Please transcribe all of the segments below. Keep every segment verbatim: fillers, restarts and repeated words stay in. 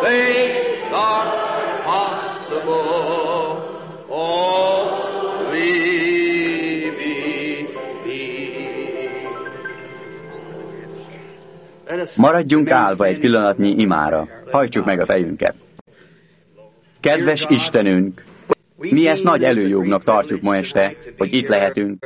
things are possible. Oh, leave me be. Maradjunk állva egy pillanatnyi imára. Hajtsuk meg a fejünket. Kedves Istenünk, mi ezt nagy előjognak tartjuk ma este, hogy itt lehetünk.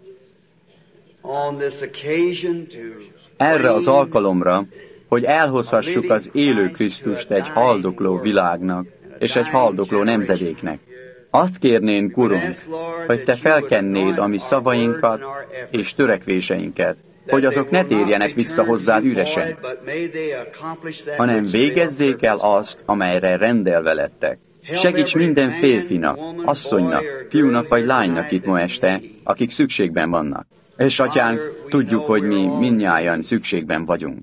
Erre az alkalomra, hogy elhozhassuk az élő Krisztust egy haldokló világnak és egy haldokló nemzedéknek. Azt kérnénk, Urunk, hogy Te felkennéd a mi szavainkat és törekvéseinket, hogy azok ne térjenek vissza hozzád üresen, hanem végezzék el azt, amelyre rendelve lettek. Segíts minden férfinak, asszonynak, fiúnak vagy lánynak itt ma este, akik szükségben vannak. És Atyánk, tudjuk, hogy mi mindnyájan szükségben vagyunk.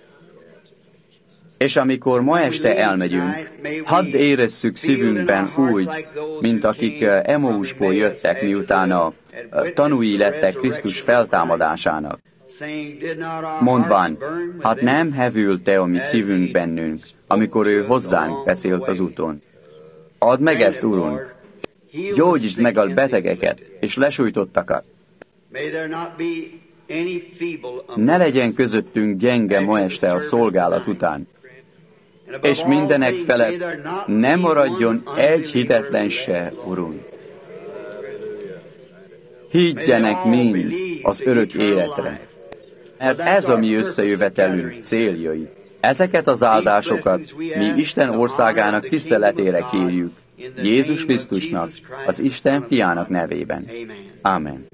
És amikor ma este elmegyünk, hadd érezzük szívünkben úgy, mint akik Emausból jöttek, miután a tanúi lettek Krisztus feltámadásának. Mondván, hát nem hevült-e a mi szívünk bennünk, amikor ő hozzánk beszélt az úton. Add meg ezt, Urunk! Gyógyítsd meg a betegeket és lesújtottakat! Ne legyen közöttünk gyenge ma este a szolgálat után. És mindenek felett ne maradjon egy hitetlen se, Urunk. Higgyenek mind az örök életre, mert ez a mi összejövetelünk céljai. Ezeket az áldásokat mi Isten országának tiszteletére kérjük, Jézus Krisztusnak, az Isten fiának nevében. Amen.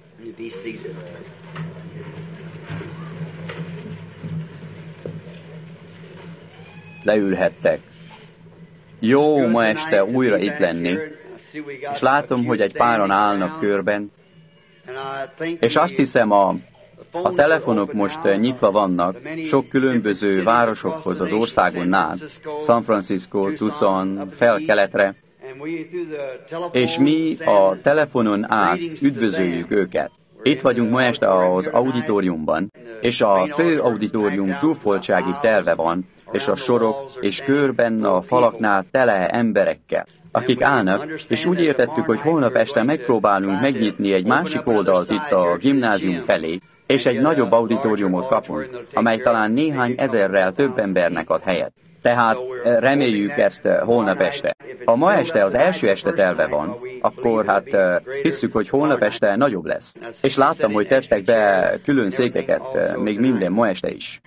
Leülhettek. Jó ma este újra itt lenni, és látom, hogy egy páran állnak körben, és azt hiszem, a, a telefonok most nyitva vannak sok különböző városokhoz az országon át, San Francisco, Tucson, fel-keletre, és mi a telefonon át üdvözöljük őket. Itt vagyunk ma este az auditoriumban, és a fő auditorium zsúfoltsági terve van, és a sorok és körben a falaknál tele emberekkel, akik állnak, és úgy értettük, hogy holnap este megpróbálunk megnyitni egy másik oldalt itt a gimnázium felé, és egy nagyobb auditoriumot kapunk, amely talán néhány ezerrel több embernek ad helyet. Tehát reméljük ezt holnap este. Ha ma este az első este terve van, akkor hát hisszük, hogy holnap este nagyobb lesz. És láttam, hogy tettek be külön székeket, még minden ma este is.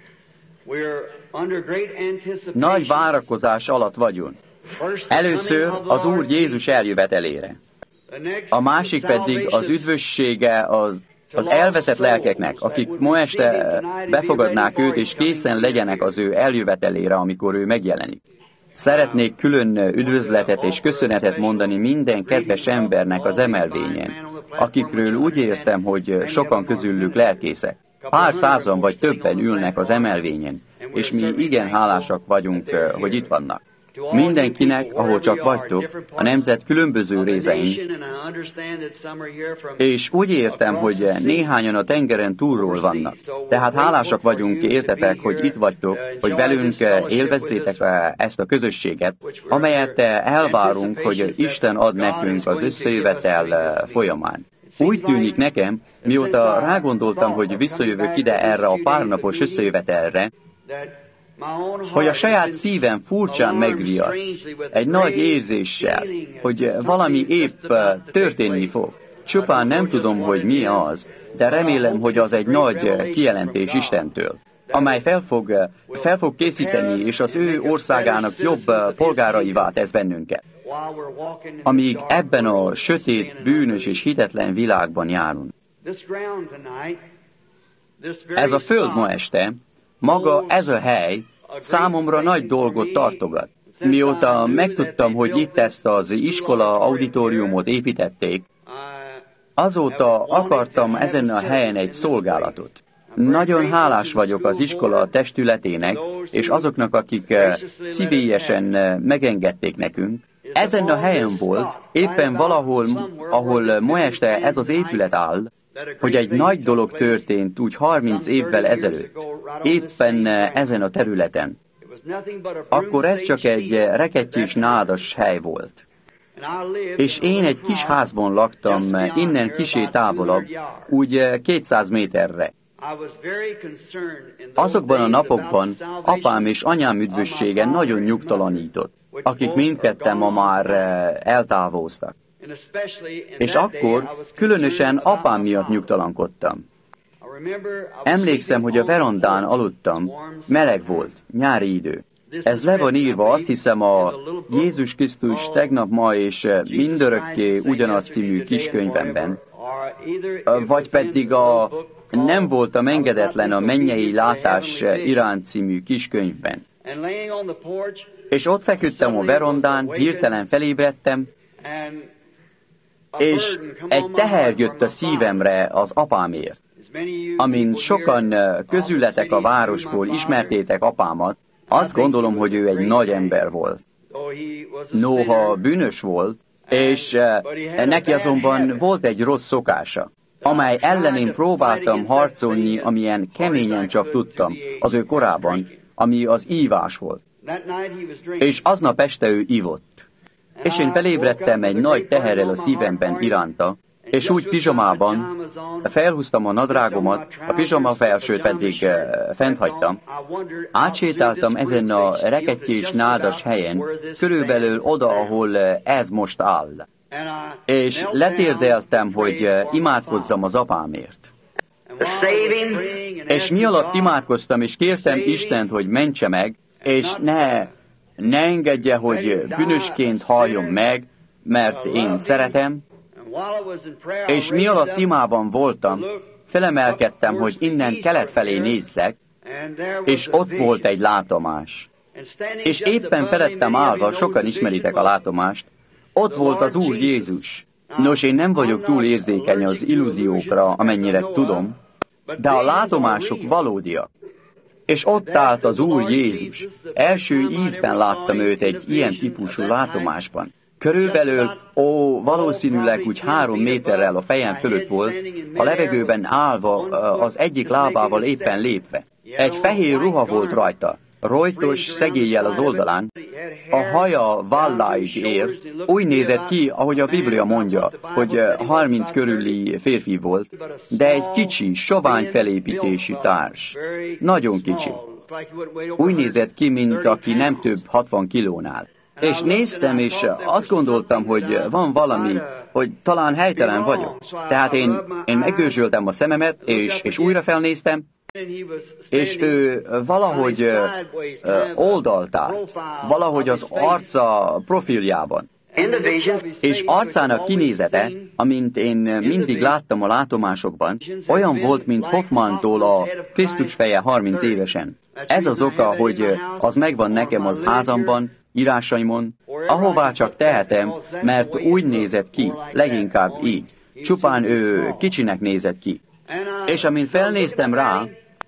Nagy várakozás alatt vagyunk. Először az Úr Jézus eljövetelére. A másik pedig az üdvössége az, az elveszett lelkeknek, akik ma este befogadnák őt, és készen legyenek az ő eljövetelére, amikor ő megjelenik. Szeretnék külön üdvözletet és köszönetet mondani minden kedves embernek az emelvényen, akikről úgy értem, hogy sokan közülük lelkészek. Pár százan vagy többen ülnek az emelvényen, és mi igen hálásak vagyunk, hogy itt vannak. Mindenkinek, ahol csak vagytok, a nemzet különböző részein, és úgy értem, hogy néhányan a tengeren túlról vannak. Tehát hálásak vagyunk, értetek, hogy itt vagytok, hogy velünk élvezzétek ezt a közösséget, amelyet elvárunk, hogy Isten ad nekünk az összejövetel folyamán. Úgy tűnik nekem, mióta rágondoltam, hogy visszajövök ide erre a párnapos összejövetelre, hogy a saját szívem furcsán megriadt, egy nagy érzéssel, hogy valami épp történni fog. Csupán nem tudom, hogy mi az, de remélem, hogy az egy nagy kijelentés Istentől, amely fel fog, fel fog készíteni, és az ő országának jobb polgáraivá tesz bennünket. Amíg ebben a sötét, bűnös és hitetlen világban járunk. Ez a föld ma este, maga ez a hely számomra nagy dolgot tartogat. Mióta megtudtam, hogy itt ezt az iskola auditoriumot építették, azóta akartam ezen a helyen egy szolgálatot. Nagyon hálás vagyok az iskola testületének, és azoknak, akik szívélyesen megengedték nekünk. Ezen a helyen volt, éppen valahol, ahol ma este ez az épület áll, hogy egy nagy dolog történt úgy harminc évvel ezelőtt, éppen ezen a területen. akkor ez csak egy rekettyés nádas hely volt. És én egy kis házban laktam, innen kisé távolabb, úgy kétszáz méterre. Azokban a napokban apám és anyám üdvössége nagyon nyugtalanított, akik mindketten ma már eltávoztak. És akkor különösen apám miatt nyugtalankodtam. Emlékszem, hogy a verandán aludtam, meleg volt, nyári idő. Ez le van írva, azt hiszem, a Jézus Krisztus tegnap, ma és mindörökké ugyanaz című kiskönyvemben, vagy pedig a Nem voltam engedetlen a mennyei látás iránt című kiskönyvben. És ott feküdtem a verandán, hirtelen felébredtem, és egy teher jött a szívemre az apámért. Amint sokan közületek a városból ismertétek apámat, azt gondolom, hogy ő egy nagy ember volt. Noha bűnös volt, és neki azonban volt egy rossz szokása, amely ellen én próbáltam harcolni, amilyen keményen csak tudtam az ő korában, ami az ívás volt. És aznap este ő ivott. És én felébredtem egy nagy teherrel a szívemben iránta, és úgy pizsamában felhúztam a nadrágomat, a pizsama felsőt pedig fent hagytam. Átsétáltam ezen a rekettyés nádas helyen, körülbelül oda, ahol ez most áll. És letérdeltem, hogy imádkozzam az apámért. És mi alatt imádkoztam, és kértem Istent, hogy mentse meg, és ne, ne engedje, hogy bűnösként halljon meg, mert én szeretem. És mi alatt imában voltam, felemelkedtem, hogy innen kelet felé nézzek, és ott volt egy látomás. És éppen felettem állva, sokan ismeritek a látomást, ott volt az Úr Jézus. Nos, én nem vagyok túl érzékeny az illúziókra, amennyire tudom, de a látomások valódiak. És ott állt az Úr Jézus. Első ízben láttam őt egy ilyen típusú látomásban. Körülbelül, ó, valószínűleg úgy három méterrel a fejem fölött volt, a levegőben állva, az egyik lábával éppen lépve. Egy fehér ruha volt rajta, rojtos szegéllyel az oldalán, a haja válláig ért, úgy nézett ki, ahogy a Biblia mondja, hogy harminc körüli férfi volt, de egy kicsi, sovány felépítésű társ. Nagyon kicsi. Úgy nézett ki, mint aki nem több hatvan kilónál. És néztem, és azt gondoltam, hogy van valami, hogy talán helytelen vagyok. Tehát én, én megőzsöltem a szememet, és, és újra felnéztem, és ő valahogy uh, oldalt állt, valahogy az arca profiljában. És arcának kinézete, amint én mindig láttam a látomásokban, olyan volt, mint Hoffmantól a Krisztus feje harminc évesen. Ez az oka, hogy az megvan nekem az házamban, írásaimon, ahová csak tehetem, mert úgy nézett ki, leginkább így. Csupán ő kicsinek nézett ki. És amint felnéztem rá,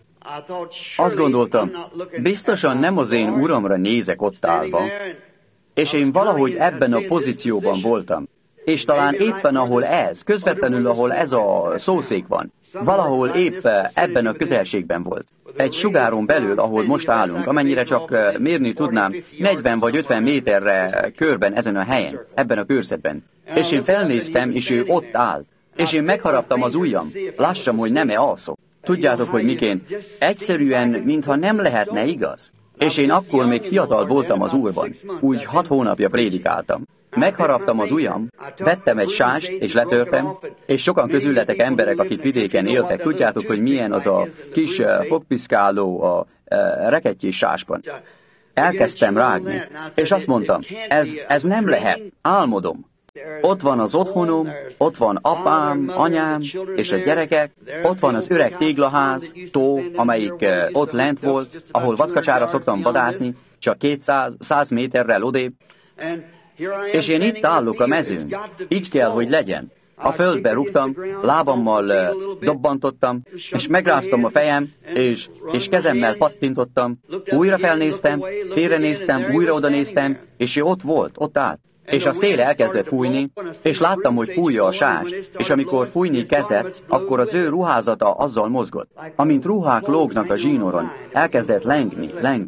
azt gondoltam, biztosan nem az én uramra nézek ott állva, és én valahogy ebben a pozícióban voltam. És talán éppen ahol ez, közvetlenül ahol ez a szószék van, valahol épp ebben a közelségben volt. Egy sugáron belül, ahol most állunk, amennyire csak mérni tudnám, negyven vagy ötven méterre körben ezen a helyen, ebben a körzetben. És én felnéztem, és ő ott állt. És én megharaptam az ujjam. Lássam, hogy nem-e alszok. Tudjátok, hogy miként? Egyszerűen, mintha nem lehetne igaz. És én akkor még fiatal voltam az Úrban. Úgy hat hónapja prédikáltam. Megharaptam az ujjam, vettem egy sást, és letörtem, és sokan közületek emberek, akik vidéken éltek, tudjátok, hogy milyen az a kis fogpiszkáló a rekettyés sásban. Elkezdtem rágni, és azt mondtam, ez, ez nem lehet, álmodom. Ott van az otthonom, ott van apám, anyám és a gyerekek, ott van az öreg téglaház, tó, amelyik ott lent volt, ahol vadkacsára szoktam vadászni, csak kétszáz, száz méterrel odébb. És én itt állok a mezőn. Így kell, hogy legyen. A földbe rúgtam, lábammal dobbantottam, és megráztam a fejem, és, és kezemmel pattintottam. Újra felnéztem, félrenéztem, újra odanéztem, és ő ott volt, ott állt. És a szél elkezdett fújni, és láttam, hogy fújja a sást, és amikor fújni kezdett, akkor az ő ruházata azzal mozgott. Amint ruhák lógnak a zsínoron, elkezdett lengni, lengni.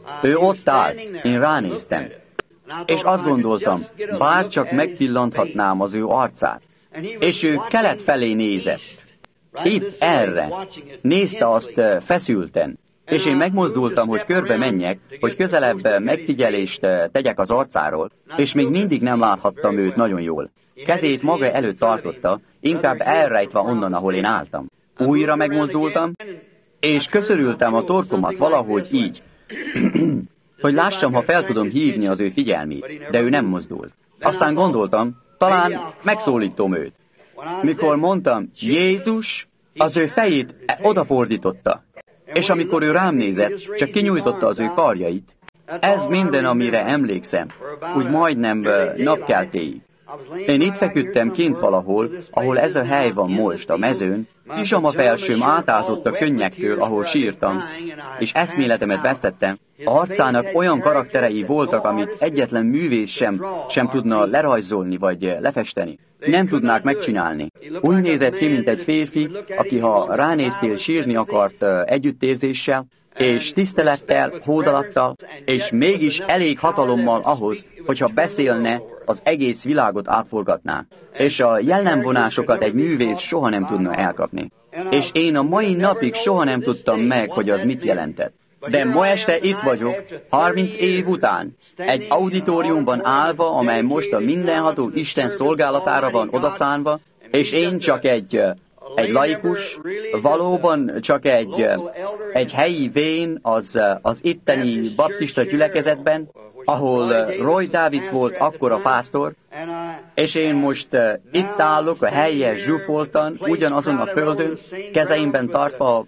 Ő ott állt, én ránéztem. És azt gondoltam, bár csak megpillanthatnám az ő arcát. És ő kelet felé nézett. Épp erre. Nézte azt feszülten. És én megmozdultam, hogy körbe menjek, hogy közelebb megfigyelést tegyek az arcáról, és még mindig nem láthattam őt nagyon jól. Kezét maga előtt tartotta, inkább elrejtve onnan, ahol én álltam. Újra megmozdultam, és köszörültem a torkomat valahogy így, hogy lássam, ha fel tudom hívni az ő figyelmét, de ő nem mozdult. Aztán gondoltam, talán megszólítom őt. Mikor mondtam, Jézus, az ő fejét odafordította, és amikor ő rám nézett, csak kinyújtotta az ő karjait. Ez minden, amire emlékszem, úgy majdnem napkeltéig. Én itt feküdtem kint valahol, ahol ez a hely van most, a mezőn, pizsama felsőm átázott a könnyektől, ahol sírtam, és eszméletemet vesztettem. Arcának olyan karakterei voltak, amit egyetlen művész sem, sem tudna lerajzolni vagy lefesteni. Nem tudnák megcsinálni. Úgy nézett ki, mint egy férfi, aki ha ránéztél, sírni akart együttérzéssel, és tisztelettel, hódalattal, és mégis elég hatalommal ahhoz, hogyha beszélne, az egész világot átforgatná. És a jellemvonásokat egy művész soha nem tudna elkapni. És én a mai napig soha nem tudtam meg, hogy az mit jelentett. De ma este itt vagyok, harminc év után, egy auditoriumban állva, amely most a mindenható Isten szolgálatára van odaszánva, és én csak egy, egy laikus, valóban csak egy, egy helyi vén az, az itteni baptista gyülekezetben, ahol Roy Davis volt akkor a pásztor, és én most uh, itt állok a helyes zsúfoltan, ugyanazon a földön, kezeimben tartva,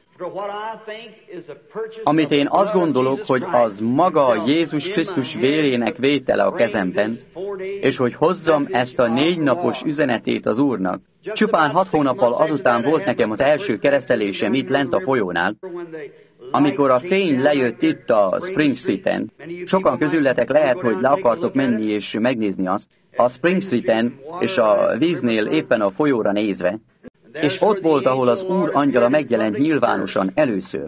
amit én azt gondolok, hogy az maga Jézus Krisztus vérének vétele a kezemben, és hogy hozzam ezt a négy napos üzenetét az Úrnak. Csupán hat hónappal azután volt nekem az első keresztelésem itt lent a folyónál, amikor a fény lejött itt a Spring Street-en. Sokan közületek lehet, hogy le akartok menni és megnézni azt, a Spring Street-en és a víznél éppen a folyóra nézve, és ott volt, ahol az Úr angyala megjelent nyilvánosan először.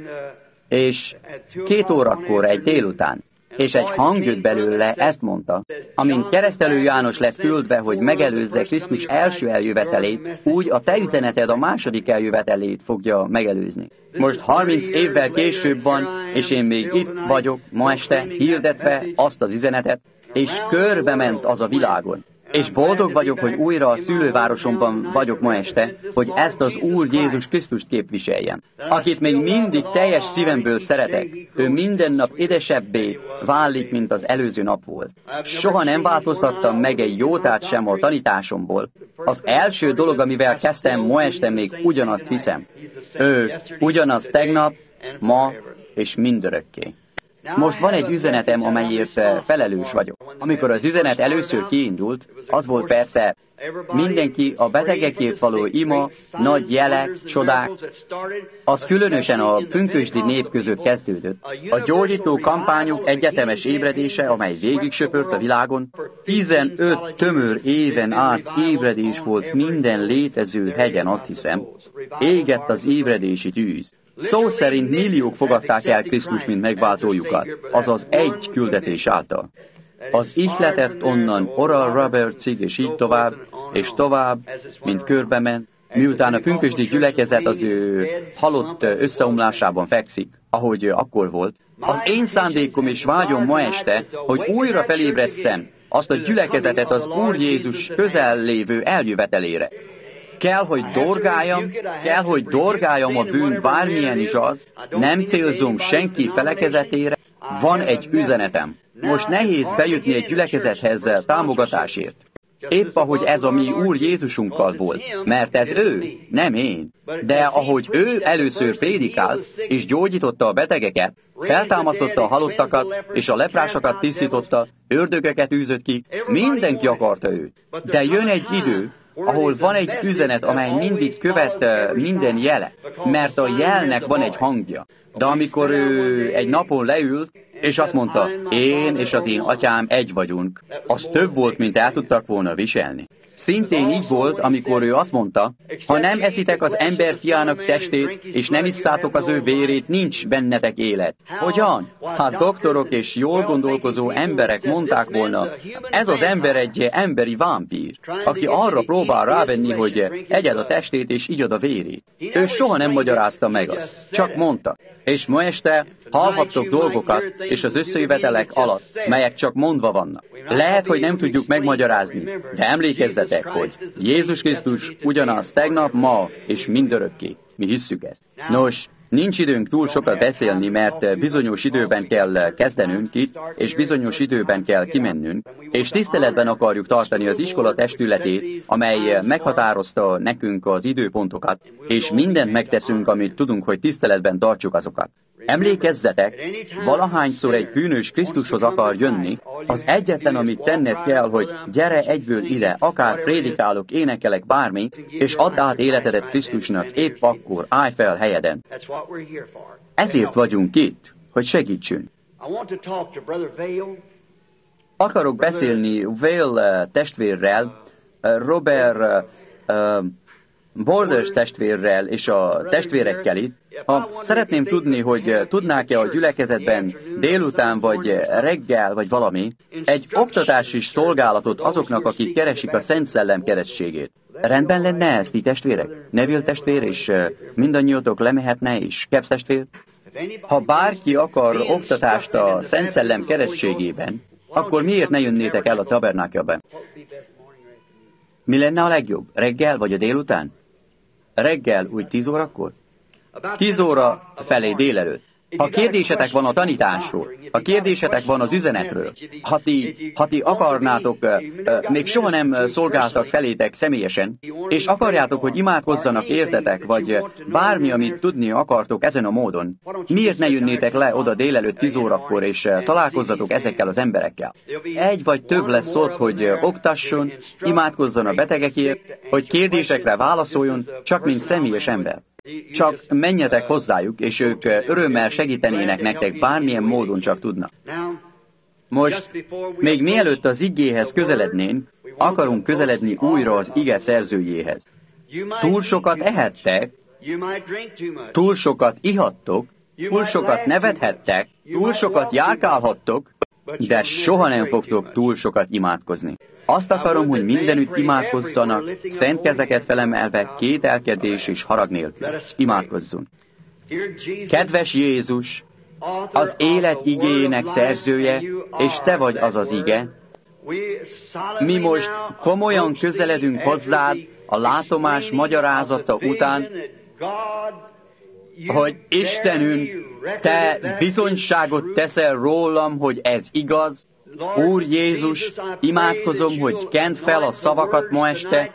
És két órakor egy délután, és egy hang jött belőle, ezt mondta, amint keresztelő János lett küldve, hogy megelőzze Krisztus első eljövetelét, úgy a te üzeneted a második eljövetelét fogja megelőzni. Most harminc évvel később van, és én még itt vagyok ma este, hirdetve azt az üzenetet, és körbe ment az a világon. És boldog vagyok, hogy újra a szülővárosomban vagyok ma este, hogy ezt az Úr Jézus Krisztust képviseljem, akit még mindig teljes szívemből szeretek. Ő minden nap édesebbé válik, mint az előző nap volt. Soha nem változtattam meg egy jótát sem a tanításomból. Az első dolog, amivel kezdtem, ma este még ugyanazt hiszem. Ő ugyanaz tegnap, ma és mindörökké. Most van egy üzenetem, amelyért felelős vagyok. Amikor az üzenet először kiindult, az volt persze mindenki a betegekért való ima, nagy jelek, csodák, az különösen a pünkösdi nép között kezdődött. A gyógyító kampányok egyetemes ébredése, amely végig söpört a világon, tizenöt tömör éven át ébredés volt minden létező hegyen, azt hiszem. Égett az ébredési tűz. Szó szerint milliók fogadták el Krisztus, mint megváltójukat, azaz egy küldetés által. Az ihletett onnan Oral Robertsig, és így tovább, és tovább, mint körbe ment, miután a pünkösdi gyülekezet az ő halott összeomlásában fekszik, ahogy akkor volt. Az én szándékom és vágyom ma este, hogy újra felébresszem azt a gyülekezetet az Úr Jézus közel lévő eljövetelére. Kell, hogy dorgáljam, kell, hogy dorgáljam a bűn bármilyen is az, nem célzom senki felekezetére, van egy üzenetem. Most nehéz bejutni egy gyülekezethez támogatásért. Épp ahogy ez a mi Úr Jézusunkkal volt, mert ez ő, nem én. De ahogy ő először prédikált, és gyógyította a betegeket, feltámasztotta a halottakat, és a leprásokat tisztította, ördögöket űzött ki, mindenki akarta őt. De jön egy idő, ahol van egy üzenet, amely mindig követ uh, minden jele, mert a jelnek van egy hangja. De amikor ő egy napon leült, és azt mondta, én és az én atyám egy vagyunk, az több volt, mint el tudtak volna viselni. Szintén így volt, amikor ő azt mondta, ha nem eszitek az emberfiának testét, és nem isszátok az ő vérét, nincs bennetek élet. Hogyan? Hát doktorok és jól gondolkozó emberek mondták volna, ez az ember egy emberi vámpír, aki arra próbál rávenni, hogy egyed a testét és igyad a vérét. Ő soha nem magyarázta meg azt, csak mondta. És ma este hallhattok dolgokat, és az összejövetelek alatt, melyek csak mondva vannak. Lehet, hogy nem tudjuk megmagyarázni, de emlékezzetek, hogy Jézus Krisztus ugyanaz tegnap, ma és mindörökké. Mi hisszük ezt. Nos, nincs időnk túl sokat beszélni, mert bizonyos időben kell kezdenünk itt, és bizonyos időben kell kimennünk, és tiszteletben akarjuk tartani az iskola testületét, amely meghatározta nekünk az időpontokat, és mindent megteszünk, amit tudunk, hogy tiszteletben tartsuk azokat. Emlékezzetek, valahányszor egy bűnös Krisztushoz akar jönni, az egyetlen, amit tenned kell, hogy gyere egyből ide, akár prédikálok, énekelek, bármi, és add át életedet Krisztusnak, épp akkor állj fel helyeden. Ezért vagyunk itt, hogy segítsünk. Akarok beszélni Vale testvérrel, Robert uh, Borders testvérrel és a testvérekkel itt. Ha szeretném tudni, hogy tudnák-e a gyülekezetben délután, vagy reggel, vagy valami, egy oktatási szolgálatot azoknak, akik keresik a Szent Szellem keresztségét. Rendben lenne ezt, ti testvérek? Neville testvér, és mindannyiótok lemehetne, és Kebs testvér? Ha bárki akar oktatást a Szent Szellem keresztségében, akkor miért ne jönnétek el a tabernákelbe? Mi lenne a legjobb? Reggel vagy a délután? Reggel úgy tíz órakor? Tíz óra felé délelőtt. Ha kérdésetek van a tanításról, ha kérdésetek van az üzenetről, ha ti, ha ti akarnátok, még soha nem szolgáltak felétek személyesen, és akarjátok, hogy imádkozzanak értetek, vagy bármi, amit tudni akartok ezen a módon, miért ne jönnétek le oda délelőtt tíz órakor, és találkozzatok ezekkel az emberekkel? Egy vagy több lesz ott, hogy oktasson, imádkozzon a betegekért, hogy kérdésekre válaszoljon, csak mint személyes ember. Csak menjetek hozzájuk, és ők örömmel segítenének nektek bármilyen módon csak tudnak. Most, még mielőtt az igéhez közelednénk, akarunk közeledni újra az ige szerzőjéhez. Túl sokat ehettek, túl sokat ihattok, túl sokat nevethettek, túl sokat járkálhattok, de soha nem fogtok túl sokat imádkozni. Azt akarom, hogy mindenütt imádkozzanak, szent kezeket felemelve, kételkedés és harag nélkül. Imádkozzunk. Kedves Jézus, az élet igéjének szerzője, és Te vagy az az ige. Mi most komolyan közeledünk hozzád a látomás magyarázata után, hogy Istenünk, Te bizonyságot teszel rólam, hogy ez igaz. Úr Jézus, imádkozom, hogy kent fel a szavakat ma este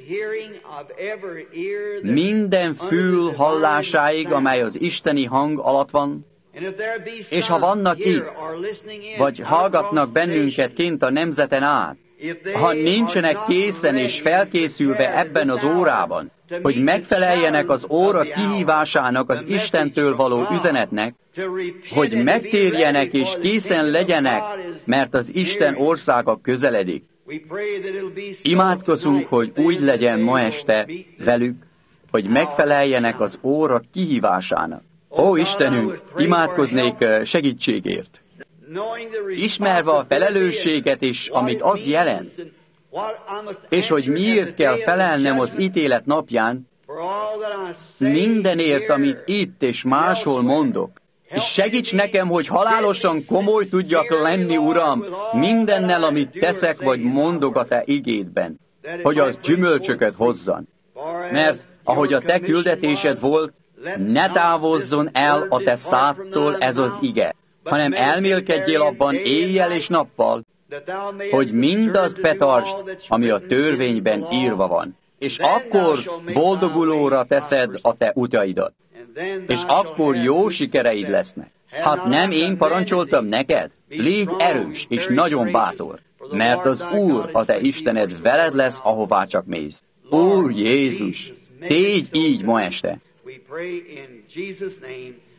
minden fül hallásáig, amely az isteni hang alatt van, és ha vannak itt, vagy hallgatnak bennünket kint a nemzeten át, ha nincsenek készen és felkészülve ebben az órában, hogy megfeleljenek az óra kihívásának, az Istentől való üzenetnek, hogy megtérjenek és készen legyenek, mert az Isten országa közeledik. Imádkozunk, hogy úgy legyen ma este velük, hogy megfeleljenek az óra kihívásának. Ó Istenünk, imádkoznék segítségért. Ismerve a felelősséget és amit az jelent, és hogy miért kell felelnem az ítélet napján, mindenért, amit itt és máshol mondok. És segíts nekem, hogy halálosan komoly tudjak lenni, Uram, mindennel, amit teszek vagy mondok a Te igédben, hogy az gyümölcsöket hozzon. Mert ahogy a Te küldetésed volt, ne távozzon el a Te szádtól ez az ige, hanem elmélkedjél abban éjjel és nappal, hogy mindazt betartsd, ami a törvényben írva van. És akkor boldogulóra teszed a te utaidat. És akkor jó sikereid lesznek. Hát nem én parancsoltam neked? Légy erős és nagyon bátor, mert az Úr, a te Istened veled lesz, ahová csak mész. Úr Jézus, tégy így ma este.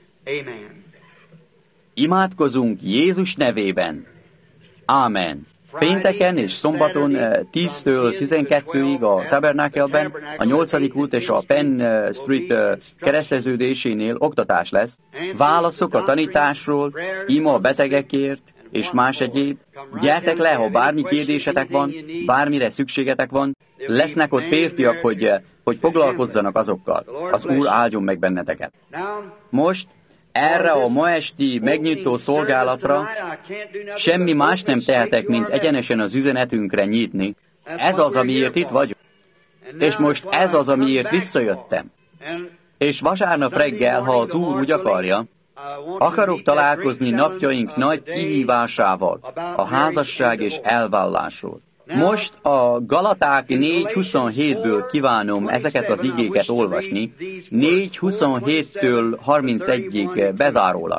Imádkozunk Jézus nevében. Ámen. Pénteken és szombaton tíztől tizenkettőig a Tabernakelben, a nyolcadik út és a Penn Street kereszteződésénél oktatás lesz. Válaszok a tanításról, ima a betegekért, és más egyéb. Gyertek le, ha bármi kérdésetek van, bármire szükségetek van. Lesznek ott férfiak, hogy, hogy foglalkozzanak azokkal. Az Úr áldjon meg benneteket. Most erre a ma esti megnyitó szolgálatra semmi más nem tehetek, mint egyenesen az üzenetünkre nyitni. Ez az, amiért itt vagyok. És most ez az, amiért visszajöttem. És vasárnap reggel, ha az Úr úgy akarja, akarok találkozni napjaink nagy kihívásával, a házasság és elvállásról. Most a Galaták négy huszonhétből kívánom ezeket az igéket olvasni, négy huszonhéttől harmincegyig bezárólag.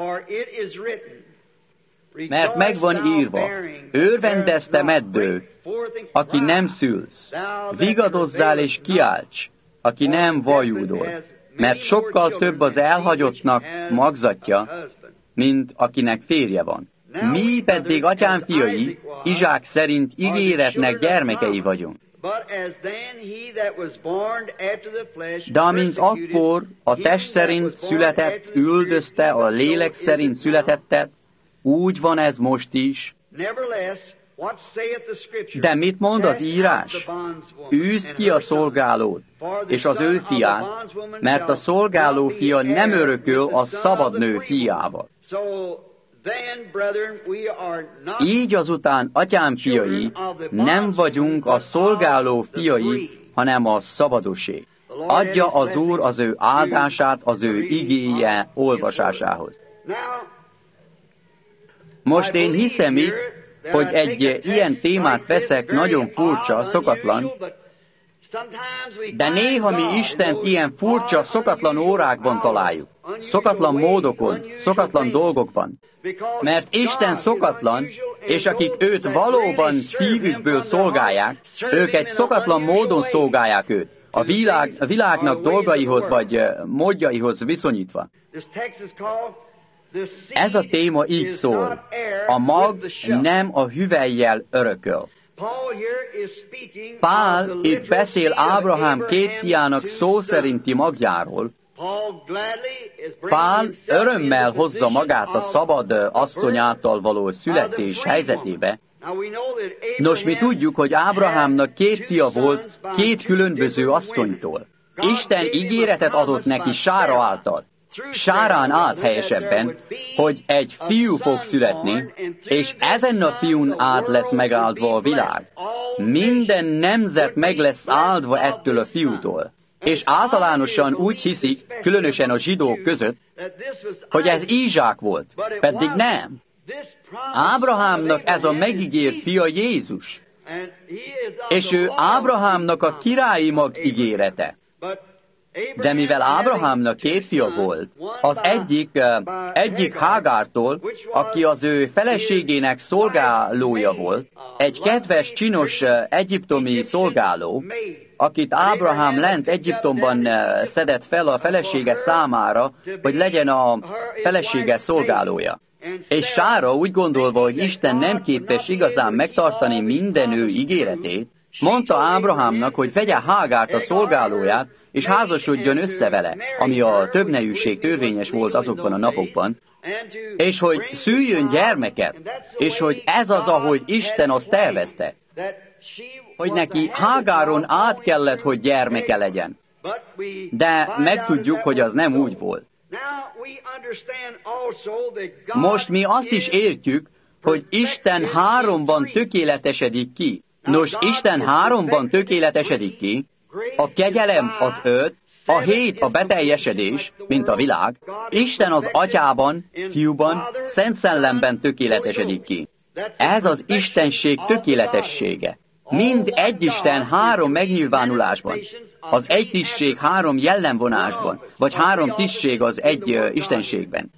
Mert megvan írva, örvendezz meddő, aki nem szülsz, vigadozzál és kiálts, aki nem vajúdol, mert sokkal több az elhagyottnak magzatja, mint akinek férje van. Mi pedig atyám fiai, Izsák szerint ígéretnek gyermekei vagyunk. De amint akkor a test szerint született, üldözte a lélek szerint születettet, úgy van ez most is. De mit mond az írás? Űzd ki a szolgálót, és az ő fiát, mert a szolgáló fia nem örököl a szabad nő fiával. Így azután, atyám fiai, nem vagyunk a szolgáló fiai, hanem a szabadosé. Adja az Úr az ő áldását az ő igéje olvasásához. Most én hiszem itt, hogy egy ilyen témát veszek nagyon furcsa, szokatlan, de néha mi Istent ilyen furcsa, szokatlan órákban találjuk. Szokatlan módokon, szokatlan dolgokban. Mert Isten szokatlan, és akik őt valóban szívükből szolgálják, ők egy szokatlan módon szolgálják őt, a, világ, a világnak dolgaihoz vagy módjaihoz viszonyítva. Ez a téma így szól. A mag nem a hüvellyel örököl. Pál itt beszél Ábrahám két fiának szó szerinti magjáról. Pál örömmel hozza magát a szabad asszony által való születés helyzetébe. Nos, mi tudjuk, hogy Ábrahámnak két fia volt, két különböző asszonytól. Isten ígéretet adott neki Sára által. Sárán át helyesebben, hogy egy fiú fog születni, és ezen a fiún át lesz megáldva a világ. Minden nemzet meg lesz áldva ettől a fiútól. És általánosan úgy hiszik, különösen a zsidók között, hogy ez Izsák volt, pedig nem. Ábrahámnak ez a megígért fia Jézus. És ő Ábrahámnak a királyi mag ígérete. De mivel Ábrahámnak két fia volt, az egyik, egyik Hágártól, aki az ő feleségének szolgálója volt, egy kedves, csinos egyiptomi szolgáló, akit Ábrahám lent Egyiptomban szedett fel a felesége számára, hogy legyen a felesége szolgálója. És Sára úgy gondolva, hogy Isten nem képes igazán megtartani minden ő ígéretét, mondta Ábrahámnak, hogy vegye Hágárt a szolgálóját, és házasodjon össze vele, ami a többnejűség törvényes volt azokban a napokban, és hogy szüljön gyermeket, és hogy ez az, ahogy Isten azt tervezte, hogy neki Hágáron át kellett, hogy gyermeke legyen. De megtudjuk, hogy az nem úgy volt. Most mi azt is értjük, hogy Isten háromban tökéletesedik ki. Nos, Isten háromban tökéletesedik ki, a kegyelem az öt, a hét a beteljesedés, mint a világ, Isten az Atyában, Fiúban, Szent Szellemben tökéletesedik ki. Ez az Istenség tökéletessége. Mind egy Isten három megnyilvánulásban, az egy tisztség három jellemvonásban, vagy három tisztség az egy uh, Istenségben.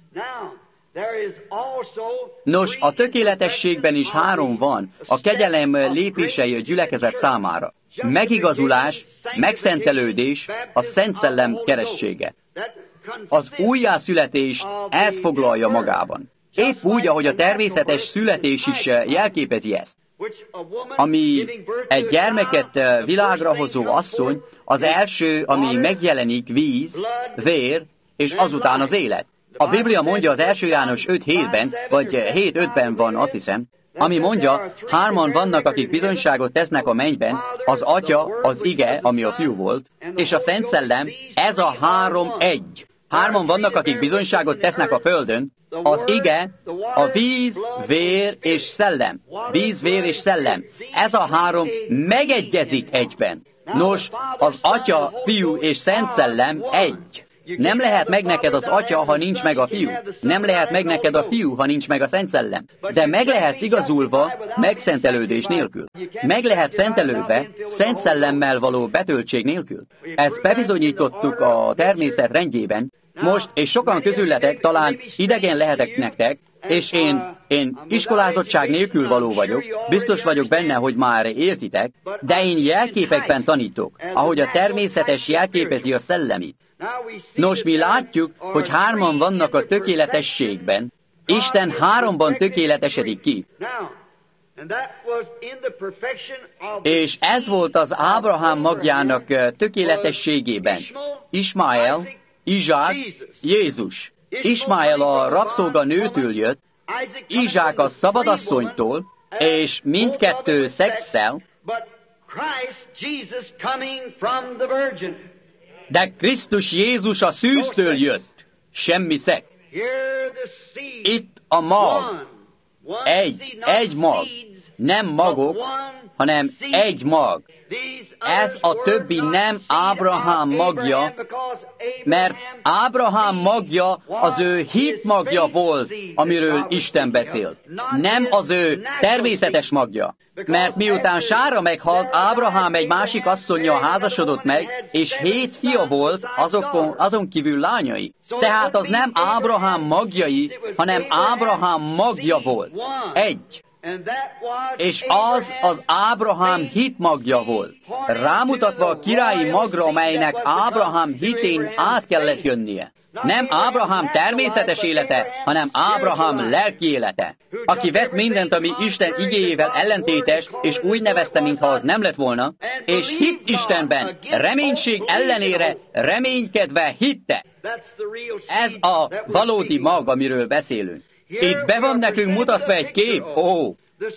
Nos, a tökéletességben is három van, a kegyelem lépései a gyülekezet számára. Megigazulás, megszentelődés, a Szent Szellem keresztsége. Az újjászületést ez foglalja magában. Épp úgy, ahogy a természetes születés is jelképezi ezt. ami egy gyermeket világra hozó asszony, az első, ami megjelenik, víz, vér, és azután az élet. A Biblia mondja az első János öt hétben, vagy hét ötben van, azt hiszem, ami mondja, hárman vannak, akik bizonyságot tesznek a mennyben, az Atya, az Ige, ami a Fiú volt, és a Szent Szellem, ez a három egy. Hárman vannak, akik bizonyságot tesznek a földön, az ige, a víz, vér és szellem. Víz, vér és szellem. Ez a három megegyezik egyben. Nos, az Atya, Fiú és Szent Szellem egy. Nem lehet meg neked az Atya, ha nincs meg a Fiú. Nem lehet meg neked a Fiú, ha nincs meg a Szent Szellem. De meg lehet igazulva megszentelődés nélkül. Meg lehet szentelődve Szent Szellemmel való betöltség nélkül. Ezt bebizonyítottuk a természet rendjében. Most, és sokan közületek talán idegen lehetek nektek, és én, én iskolázottság nélkül való vagyok, biztos vagyok benne, hogy már értitek, de én jelképekben tanítok, ahogy a természetes jelképezi a szellemit. Nos, mi látjuk, hogy hárman vannak a tökéletességben, Isten háromban tökéletesedik ki. És ez volt az Ábrahám magjának tökéletességében. Ismael, Izsák, Jézus. Ismael a rabszolga nőtől jött, Izsák a szabadasszonytól, és mindkettő szexszel, de Krisztus Jézus a szűztől jött, semmi szex. Itt a mag, egy, egy mag, nem magok, hanem egy mag. Ez a többi nem Ábrahám magja, mert Ábrahám magja az ő hit magja volt, amiről Isten beszélt. Nem az ő természetes magja. Mert miután Sára meghalt, Ábrahám egy másik asszonnyal házasodott meg, és hét fia volt, azokon, azon kívül lányai. Tehát az nem Ábrahám magjai, hanem Ábrahám magja volt. Egy. És az az Ábrahám hitmagja volt, rámutatva a királyi magra, amelynek Ábrahám hitén át kellett jönnie. Nem Ábrahám természetes élete, hanem Ábrahám lelki élete, aki vett mindent, ami Isten igéjével ellentétes, és úgy nevezte, mintha az nem lett volna, és hitt Istenben, reménység ellenére reménykedve hitte. Ez a valódi mag, amiről beszélünk. Itt be van nekünk mutatva egy kép, ó,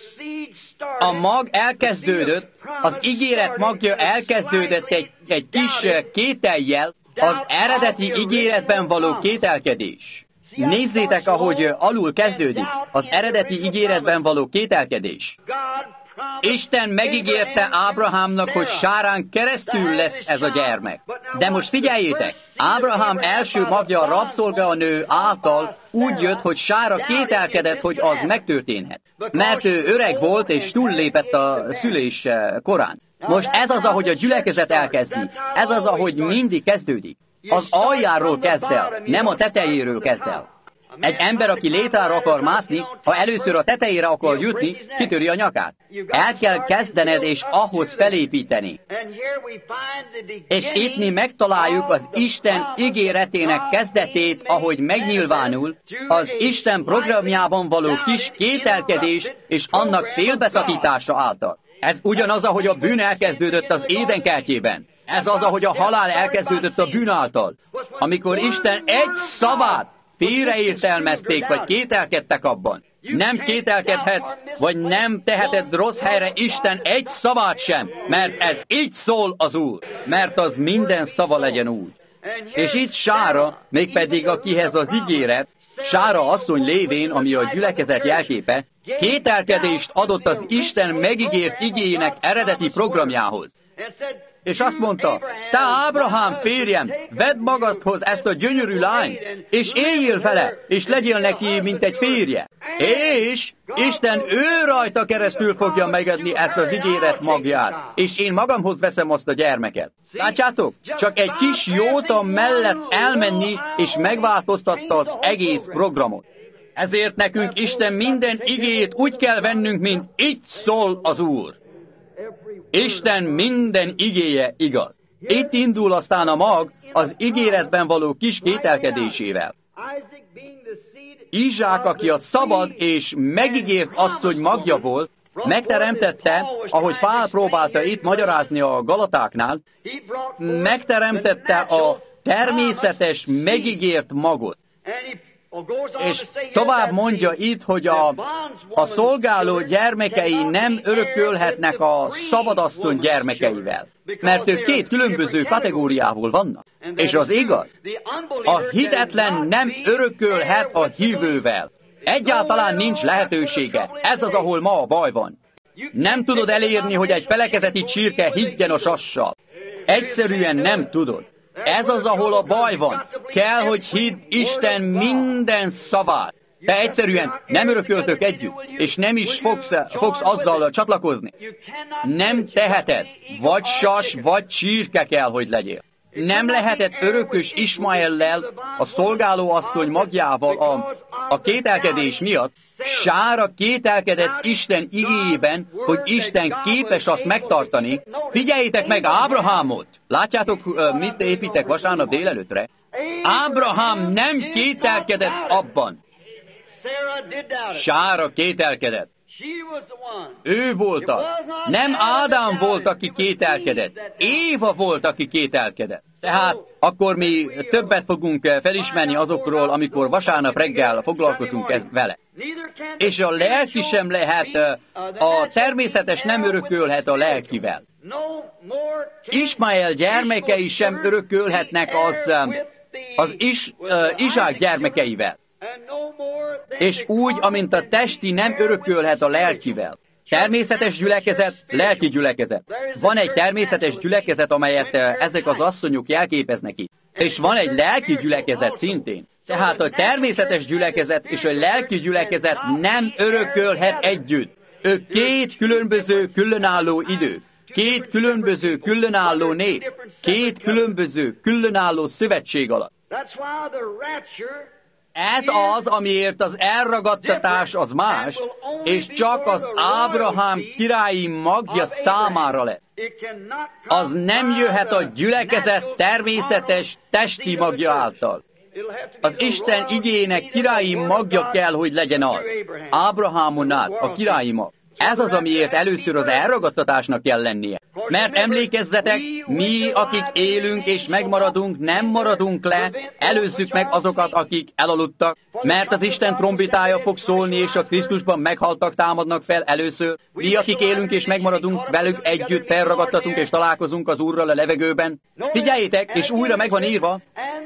a mag elkezdődött, az ígéret magja elkezdődött egy, egy kis kétellyel, az eredeti ígéretben való kételkedés. Nézzétek, ahogy alul kezdődik, az eredeti ígéretben való kételkedés. Isten megígérte Ábrahámnak, hogy Sárán keresztül lesz ez a gyermek. De most figyeljétek, Ábrahám első magja, a rabszolganő által úgy jött, hogy Sára kételkedett, hogy az megtörténhet. Mert ő öreg volt és túllépett a szülés korán. Most ez az, ahogy a gyülekezet elkezdi. Ez az, ahogy mindig kezdődik. Az aljáról kezd el, nem a tetejéről kezd el. Egy ember, aki létára akar mászni, ha először a tetejére akar jutni, kitöri a nyakát. El kell kezdened és ahhoz felépíteni. És itt mi megtaláljuk az Isten ígéretének kezdetét, ahogy megnyilvánul, az Isten programjában való kis kételkedés és annak félbeszakítása által. Ez ugyanaz, ahogy a bűn elkezdődött az Édenkertjében. Ez az, ahogy a halál elkezdődött a bűn által. Amikor Isten egy szavát félreértelmezték, vagy kételkedtek abban. Nem kételkedhetsz, vagy nem teheted rossz helyre Isten egy szavát sem, mert ez így szól az Úr, mert az minden szava legyen úgy. És itt Sára, mégpedig akihez az ígéret, Sára asszony lévén, ami a gyülekezet jelképe, kételkedést adott az Isten megígért igéjének eredeti programjához. És azt mondta, te Ábrahám férjem, vedd magadhoz ezt a gyönyörű lányt, és éljél vele, és legyél neki, mint egy férje. És Isten ő rajta keresztül fogja megadni ezt az ígéret magját, és én magamhoz veszem azt a gyermeket. Látjátok? Csak egy kis jóta mellett elmenni, és megváltoztatta az egész programot. Ezért nekünk Isten minden igéjét úgy kell vennünk, mint így szól az Úr. Isten minden igéje igaz. Itt indul aztán a mag az ígéretben való kis kételkedésével. Izsák, aki a szabad és megígért azt, hogy magja volt, Megteremtette, ahogy Pál próbálta itt magyarázni a Galatáknál, megteremtette a természetes, megígért magot. És tovább mondja itt, hogy a, a szolgáló gyermekei nem örökölhetnek a szabadasszony gyermekeivel, mert ők két különböző kategóriából vannak. És az igaz, a hitetlen nem örökölhet a hívővel. Egyáltalán nincs lehetősége. Ez az, ahol ma a baj van. Nem tudod elérni, hogy egy felekezeti csirke higgyen a sassal. Egyszerűen nem tudod. Ez az, ahol a baj van. Kell, hogy hidd Isten minden szavát. Te egyszerűen nem örököltök együtt, és nem is fogsz, fogsz azzal csatlakozni. Nem teheted. Vagy sas, vagy csirke kell, hogy legyél. Nem lehetett örökös Ismaellel, a szolgálóasszony magjával a, a kételkedés miatt. Sára kételkedett Isten igéjében, hogy Isten képes azt megtartani. Figyeljétek meg Ábrahámot! Látjátok, mit építek vasárnap délelőttre? Ábrahám nem kételkedett abban. Sára kételkedett. Ő volt az. Nem Ádám volt, aki kételkedett. Éva volt, aki kételkedett. Tehát akkor mi többet fogunk felismerni azokról, amikor vasárnap reggel foglalkozunk ez vele. És a lelki sem lehet, a természetes nem örökölhet a lelkivel. Ismael gyermekei sem örökölhetnek az, az is, uh, Izsák gyermekeivel. És úgy, amint a testi nem örökölhet a lelkivel. Természetes gyülekezet, lelki gyülekezet. Van egy természetes gyülekezet, amelyet ezek az asszonyok jelképeznek itt. És van egy lelki gyülekezet szintén. Tehát a természetes gyülekezet és a lelki gyülekezet nem örökölhet együtt. Ők két különböző, különálló idő. Két különböző, különálló nép. Két különböző, különálló szövetség alatt. Ez az, amiért az elragadtatás az más, és csak az Ábrahám királyi magja számára lett. Az nem jöhet a gyülekezet természetes testi magja által. Az Isten igének királyi magja kell, hogy legyen az. Ábrahámon át a királyi mag. Ez az, amiért először az elragadtatásnak kell lennie. Mert emlékezzetek, mi, akik élünk és megmaradunk, nem maradunk le, előzzük meg azokat, akik elaludtak, mert az Isten trombitája fog szólni, és a Krisztusban meghaltak támadnak fel először. Mi, akik élünk és megmaradunk, velük együtt felragadtatunk és találkozunk az Úrral a levegőben. Figyeljétek, és újra meg van írva,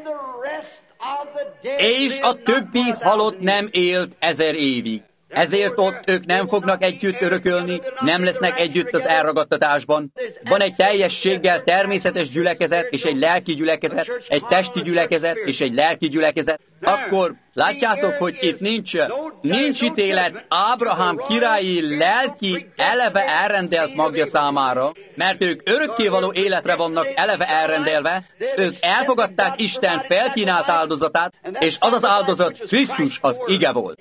és a többi halott nem élt ezer évig. Ezért ott ők nem fognak együtt örökölni, nem lesznek együtt az elragadtatásban. Van egy teljességgel természetes gyülekezet, és egy lelki gyülekezet, egy testi gyülekezet, és egy lelki gyülekezet. Akkor látjátok, hogy itt nincs, nincs ítélet Ábrahám királyi lelki eleve elrendelt magja számára, mert ők örökkévaló életre vannak eleve elrendelve, ők elfogadták Isten felkínált áldozatát, és az az áldozat Krisztus az ige volt.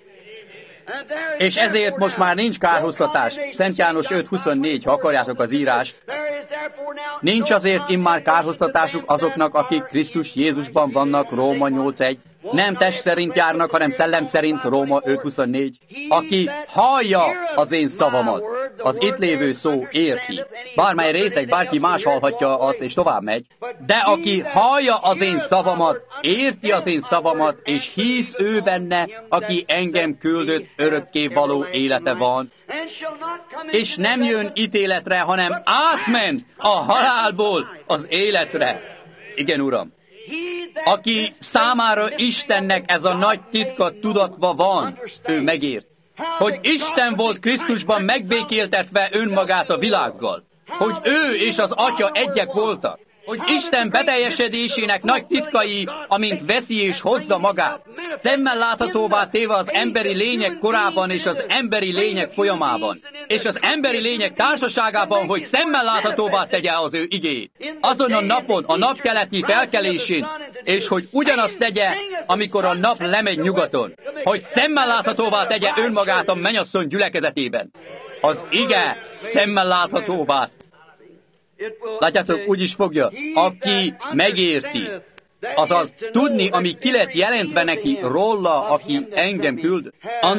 És ezért most már nincs kárhoztatás. Szent János öt huszonnégy, ha akarjátok az írást. Nincs azért immár kárhoztatásuk azoknak, akik Krisztus Jézusban vannak, Róma nyolc egy. Nem test szerint járnak, hanem szellem szerint, Róma öt huszonnégy. Aki hallja az én szavamat, az itt lévő szó érti. Bármely részeg, bárki más hallhatja azt, és tovább megy. De aki hallja az én szavamat, érti az én szavamat, és hisz ő benne, aki engem küldött, örökké való élete van. És nem jön ítéletre, hanem átment a halálból az életre. Igen, Uram. Aki számára Istennek ez a nagy titka tudatva van, ő megért. Hogy Isten volt Krisztusban megbékéltetve önmagát a világgal. Hogy ő és az Atya egyek voltak. Hogy Isten beteljesedésének nagy titkai, amint veszi és hozza magát. Szemmel láthatóvá téve az emberi lények korában és az emberi lények folyamában. És az emberi lények társaságában, hogy szemmel láthatóvá tegye az ő igéjét. Azon a napon, a napkeleti felkelésén, és hogy ugyanazt tegye, amikor a nap lemegy nyugaton. Hogy szemmel láthatóvá tegye önmagát a mennyasszony gyülekezetében. Az ige szemmel láthatóvá. Látjátok, úgy is fogja, aki megérti, azaz tudni, ami ki lett jelentve neki róla, aki engem küld, annak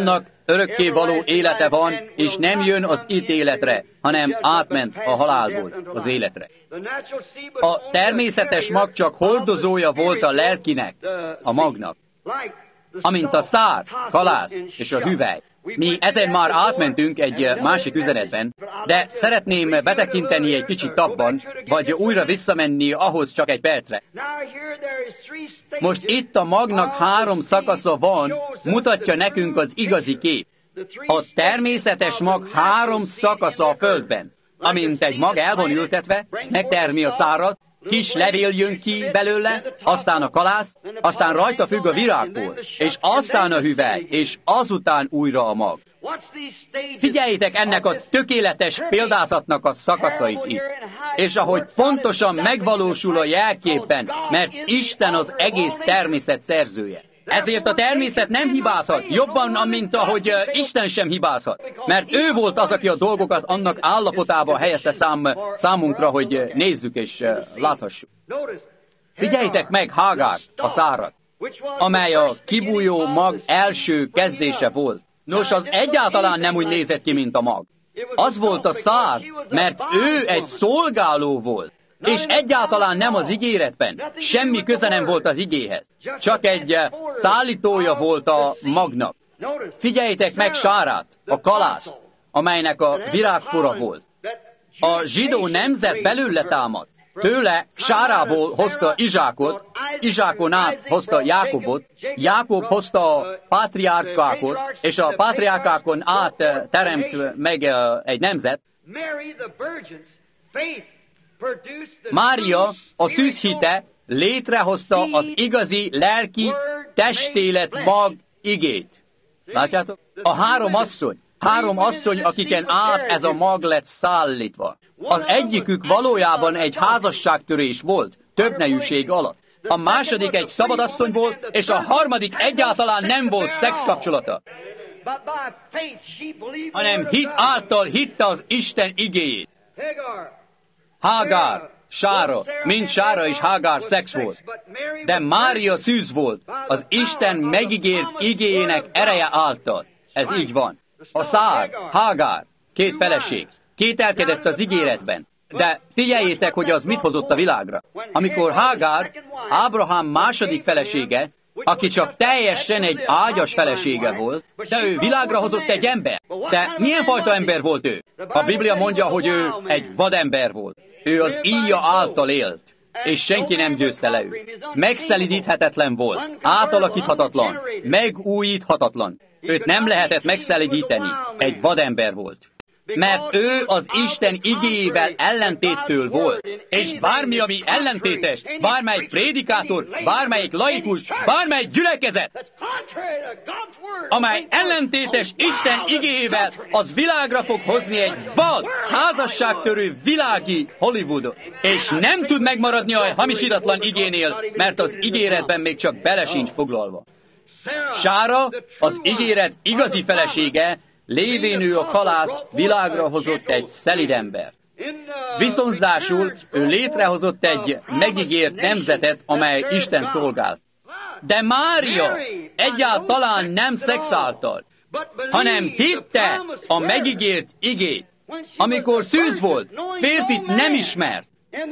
örökké való élete van, és nem jön az ítéletre, hanem átment a halálból az életre. A természetes mag csak hordozója volt a lelkinek, a magnak, amint a szár, kalász és a hüvely. Mi ezen már átmentünk egy másik üzenetben, de szeretném betekinteni egy kicsit abban, vagy újra visszamenni ahhoz csak egy percre. Most itt a magnak három szakasza van, mutatja nekünk az igazi kép. A természetes mag három szakasza a földben. Amint egy mag el van ültetve, megtermi a szárat, kis levél jön ki belőle, aztán a kalász, aztán rajta függ a virágpor, és aztán a hüvely, és azután újra a mag. Figyeljétek ennek a tökéletes példázatnak a szakaszait itt, és ahogy pontosan megvalósul a jelképpen, mert Isten az egész természet szerzője. Ezért a természet nem hibázhat, jobban, mint ahogy Isten sem hibázhat. Mert ő volt az, aki a dolgokat annak állapotába helyezte szám, számunkra, hogy nézzük és láthassuk. Figyeljétek meg Hágárt, a szárat, amely a kibújó mag első kezdése volt. Nos, az egyáltalán nem úgy nézett ki, mint a mag. Az volt a szár, mert ő egy szolgáló volt. És egyáltalán nem az ígéretben. Semmi köze nem volt az igéhez. Csak egy szállítója volt a magnak. Figyeljétek meg Sárát, a kalászt, amelynek a virágpora volt. A zsidó nemzet belőle támadt. Tőle Sárából hozta Izsákot, Izsákon át hozta Jákobot, Jákob hozta a pátriárkákot, és a pátriárkákon át teremt meg egy nemzet. Mária, a szűzhite létrehozta az igazi lelki testélet mag igét. Látjátok? A három asszony, három asszony, akiken át ez a mag lett szállítva. Az egyikük valójában egy házasságtörés volt, több nejűség alatt. A második egy szabadasszony volt, és a harmadik egyáltalán nem volt szexkapcsolata, hanem hit által hitte az Isten igéjét. Hágár, Sára, mind Sára és Hágár szex volt. De Mária szűz volt, az Isten megígért igéjének ereje által. Ez így van. A Szár, Hágár, két feleség, kételkedett az ígéretben. De figyeljétek, hogy az mit hozott a világra. Amikor Hágár, Ábrahám második felesége, aki csak teljesen egy ágyas felesége volt, de ő világra hozott egy ember. De milyen fajta ember volt ő? A Biblia mondja, hogy ő egy vadember volt. Ő az íja által élt, és senki nem győzte le őt. Megszelidíthetetlen volt, átalakíthatatlan, megújíthatatlan. Őt nem lehetett megszelidíteni, egy vadember volt. Mert ő az Isten igéjével ellentéttől volt. És bármi, ami ellentétes, bármelyik prédikátor, bármelyik laikus, bármelyik gyülekezet, amely ellentétes Isten igéjével, az világra fog hozni egy vad, házasságtörő világi Hollywoodot. És nem tud megmaradni a hamisítatlan igénél, mert az ígéretben még csak bele sincs foglalva. Sára, az ígéret igazi felesége, lévén ő a kalász, világra hozott egy szelíd embert. Viszonzásul ő létrehozott egy megígért nemzetet, amely Isten szolgált. De Mária egyáltalán nem szexáltal, hanem hitte a megígért igét. Amikor szűz volt, férfit nem ismert.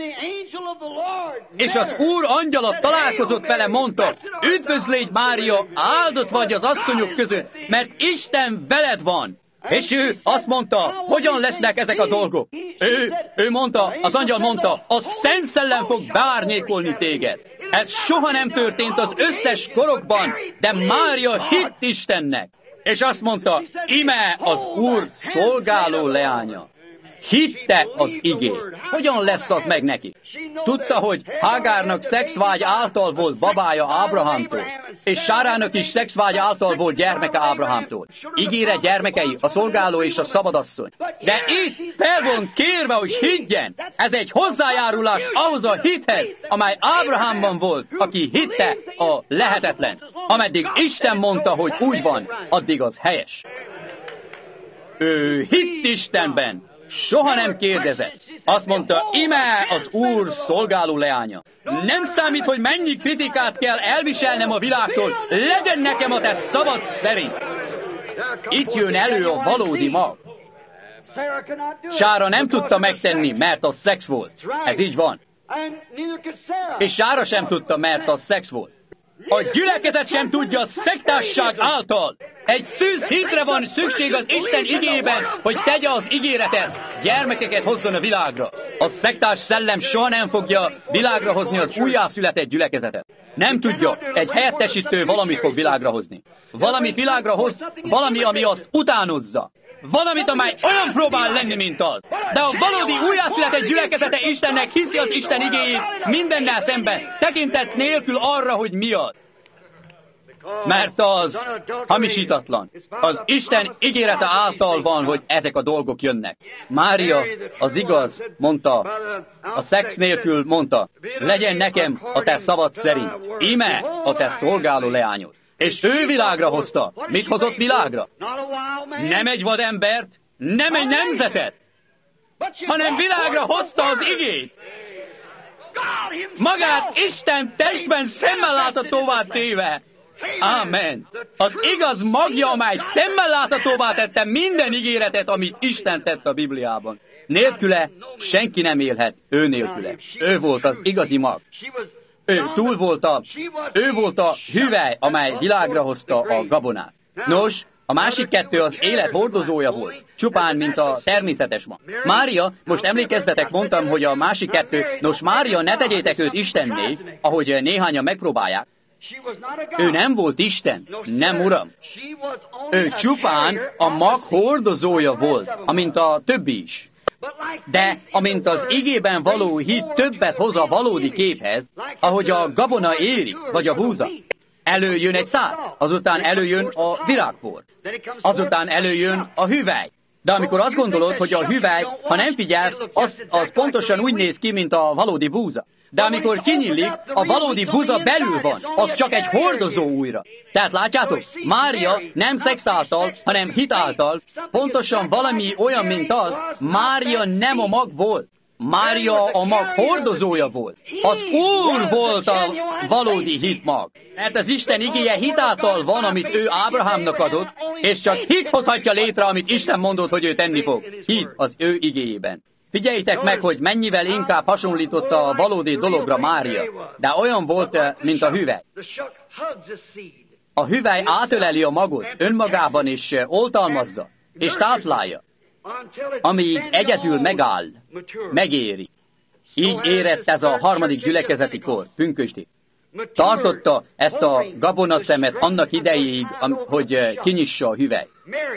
És az Úr angyala találkozott vele, mondta, üdvözlégy Mária, áldott vagy az asszonyok között, mert Isten veled van. És ő azt mondta, hogyan lesznek ezek a dolgok? Ő, ő mondta, az angyal mondta, a Szent Szellem fog beárnyékolni téged. Ez soha nem történt az összes korokban, de Mária hitt Istennek. És azt mondta, ime az Úr szolgáló leánya. Hitte az igét. Hogyan lesz az meg neki? Tudta, hogy Hágárnak szexvágy által volt babája Ábrahámtól, és Sárának is szexvágy által volt gyermeke Ábrahámtól. Ígére gyermekei, a szolgáló és a szabadasszony. De itt fel van kérve, hogy higgyen. Ez egy hozzájárulás ahhoz a hithez, amely Ábrahámban volt, aki hitte a lehetetlen. Ameddig Isten mondta, hogy úgy van, addig az helyes. Ő hitt Istenben. Soha nem kérdezett. Azt mondta, ime az Úr szolgáló leánya. Nem számít, hogy mennyi kritikát kell elviselnem a világtól, legyen nekem a te szabad szerint. Itt jön elő a valódi mag. Sára nem tudta megtenni, mert az szex volt. Ez így van. És Sára sem tudta, mert az szex volt. A gyülekezet sem tudja a szektásság által. Egy szűz hitre van szükség az Isten igében, hogy tegye az ígéretet, gyermekeket hozzon a világra. A szektás szellem soha nem fogja világra hozni az újjászületett gyülekezetet. Nem tudja, egy helyettesítő valamit fog világra hozni. Valamit világra hoz, valami, ami azt utánozza. Valamit, amely olyan próbál lenni, mint az. De a valódi újjászületett gyülekezete Istennek hiszi az Isten igéjét mindennel szemben, tekintet nélkül arra, hogy mi az. Mert az hamisítatlan. Az Isten ígérete által van, hogy ezek a dolgok jönnek. Mária, az igaz, mondta, a szex nélkül mondta, legyen nekem a te szavad szerint. Íme a te szolgáló leányod. És ő világra hozta. Mit hozott világra? Nem egy vadembert, nem egy nemzetet, hanem világra hozta az igét. Magát Isten testben szemmel láthatóvá téve. Ámen. Az igaz magja, amely szemmel láthatóvá tette minden ígéretet, amit Isten tett a Bibliában. Nélküle senki nem élhet, ő nélküle. Ő volt az igazi mag. Ő túl volt a, ő volt a hüvely, amely világra hozta a gabonát. Nos, a másik kettő az élet hordozója volt, csupán, mint a természetes mag. Mária, most emlékezzetek, mondtam, hogy a másik kettő, nos, Mária, ne tegyétek őt Istenné, ahogy néhányan megpróbálják. Ő nem volt Isten, nem Uram. Ő csupán a mag hordozója volt, amint a többi is. De amint az igében való hit többet hoz a valódi képhez, ahogy a gabona éri, vagy a búza, előjön egy szár, azután előjön a virágpor, azután előjön a hüvely. De amikor azt gondolod, hogy a hüvely, ha nem figyelsz, az, az pontosan úgy néz ki, mint a valódi búza. De amikor kinyílik, a valódi buza belül van, az csak egy hordozó újra. Tehát látjátok, Mária nem szex által, hanem hit által, pontosan valami olyan, mint az, Mária nem a mag volt. Mária a mag hordozója volt. Az Úr volt a valódi hitmag. Mert az Isten igéje hit által van, amit ő Ábrahámnak adott, és csak hit hozhatja létre, amit Isten mondott, hogy ő tenni fog. Hit az ő igéjében. Figyeljétek meg, hogy mennyivel inkább hasonlította a valódi dologra Mária, de olyan volt, mint a hüvely. A hüvely átöleli a magot önmagában, és oltalmazza, és táplálja, amíg egyedül megáll, megéri. Így érett ez a harmadik gyülekezeti kor, pünkösdi. Tartotta ezt a gabonaszemet annak idejéig, hogy kinyissa a hüvely.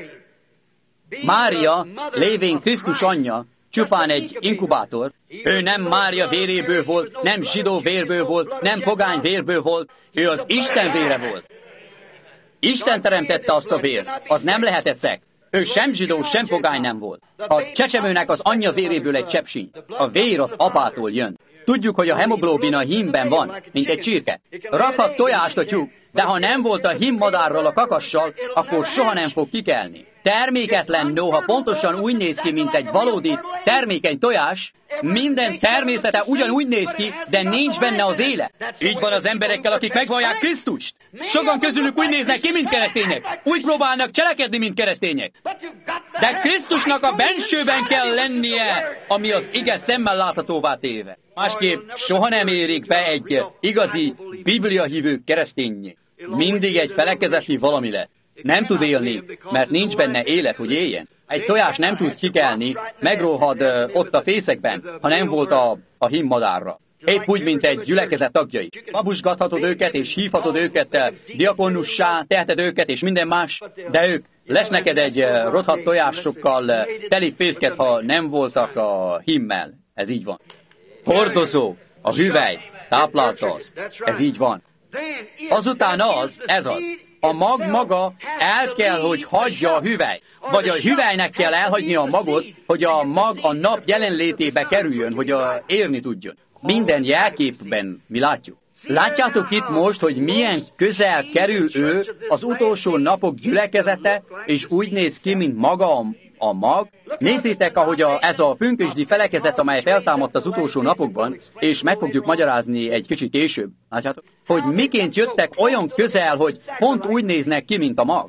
Mária, lévén Krisztus anyja, csupán egy inkubátor. Ő nem Mária véréből volt, nem zsidó vérből volt, nem pogány vérből volt, ő az Isten vére volt. Isten teremtette azt a vért, az nem lehetett szek. Ő sem zsidó, sem pogány nem volt. A csecsemőnek az anyja véréből egy csepp sincs. A vér az apától jön. Tudjuk, hogy a hemoglobin a hímben van, mint egy csirke. Rakhat tojást a tyúk, de ha nem volt a hímmadárral a kakassal, akkor soha nem fog kikelni. Terméketlen, noha pontosan úgy néz ki, mint egy valódi termékeny tojás, minden természete ugyanúgy néz ki, de nincs benne az élet. Így van az emberekkel, akik megvallják Krisztust. Sokan közülük úgy néznek ki, mint keresztények. Úgy próbálnak cselekedni, mint keresztények. De Krisztusnak a bensőben kell lennie, ami az ige szemmel láthatóvá téve. Másképp soha nem érik be egy igazi bibliahívő keresztényé. Mindig egy felekezeti valami lett. Nem tud élni, mert nincs benne élet, hogy éljen. Egy tojás nem tud kikelni, megrohad uh, ott a fészekben, ha nem volt a, a hímmadárra. Épp úgy, mint egy gyülekezet tagjai. Babusgathatod őket, és hívhatod őket uh, diakonussá, teheted őket, és minden más, de ők lesz neked egy uh, rothadt tojásokkal uh, teli fészket, ha nem voltak a hímmel. Ez így van. Hordozó, a hüvely, táplálta azt. Ez így van. Azután az, ez az. A mag maga el kell, hogy hagyja a hüvely. Vagy a hüvelynek kell elhagyni a magot, hogy a mag a nap jelenlétébe kerüljön, hogy a érni tudjon. Minden jelképben mi látjuk. Látjátok itt most, hogy milyen közel kerül ő az utolsó napok gyülekezete, és úgy néz ki, mint maga a, a mag. Nézzétek, ahogy a, ez a pünkösdi felekezet, amely feltámadt az utolsó napokban, és meg fogjuk magyarázni egy kicsit később. Látjátok? Hogy miként jöttek olyan közel, hogy pont úgy néznek ki, mint a mag.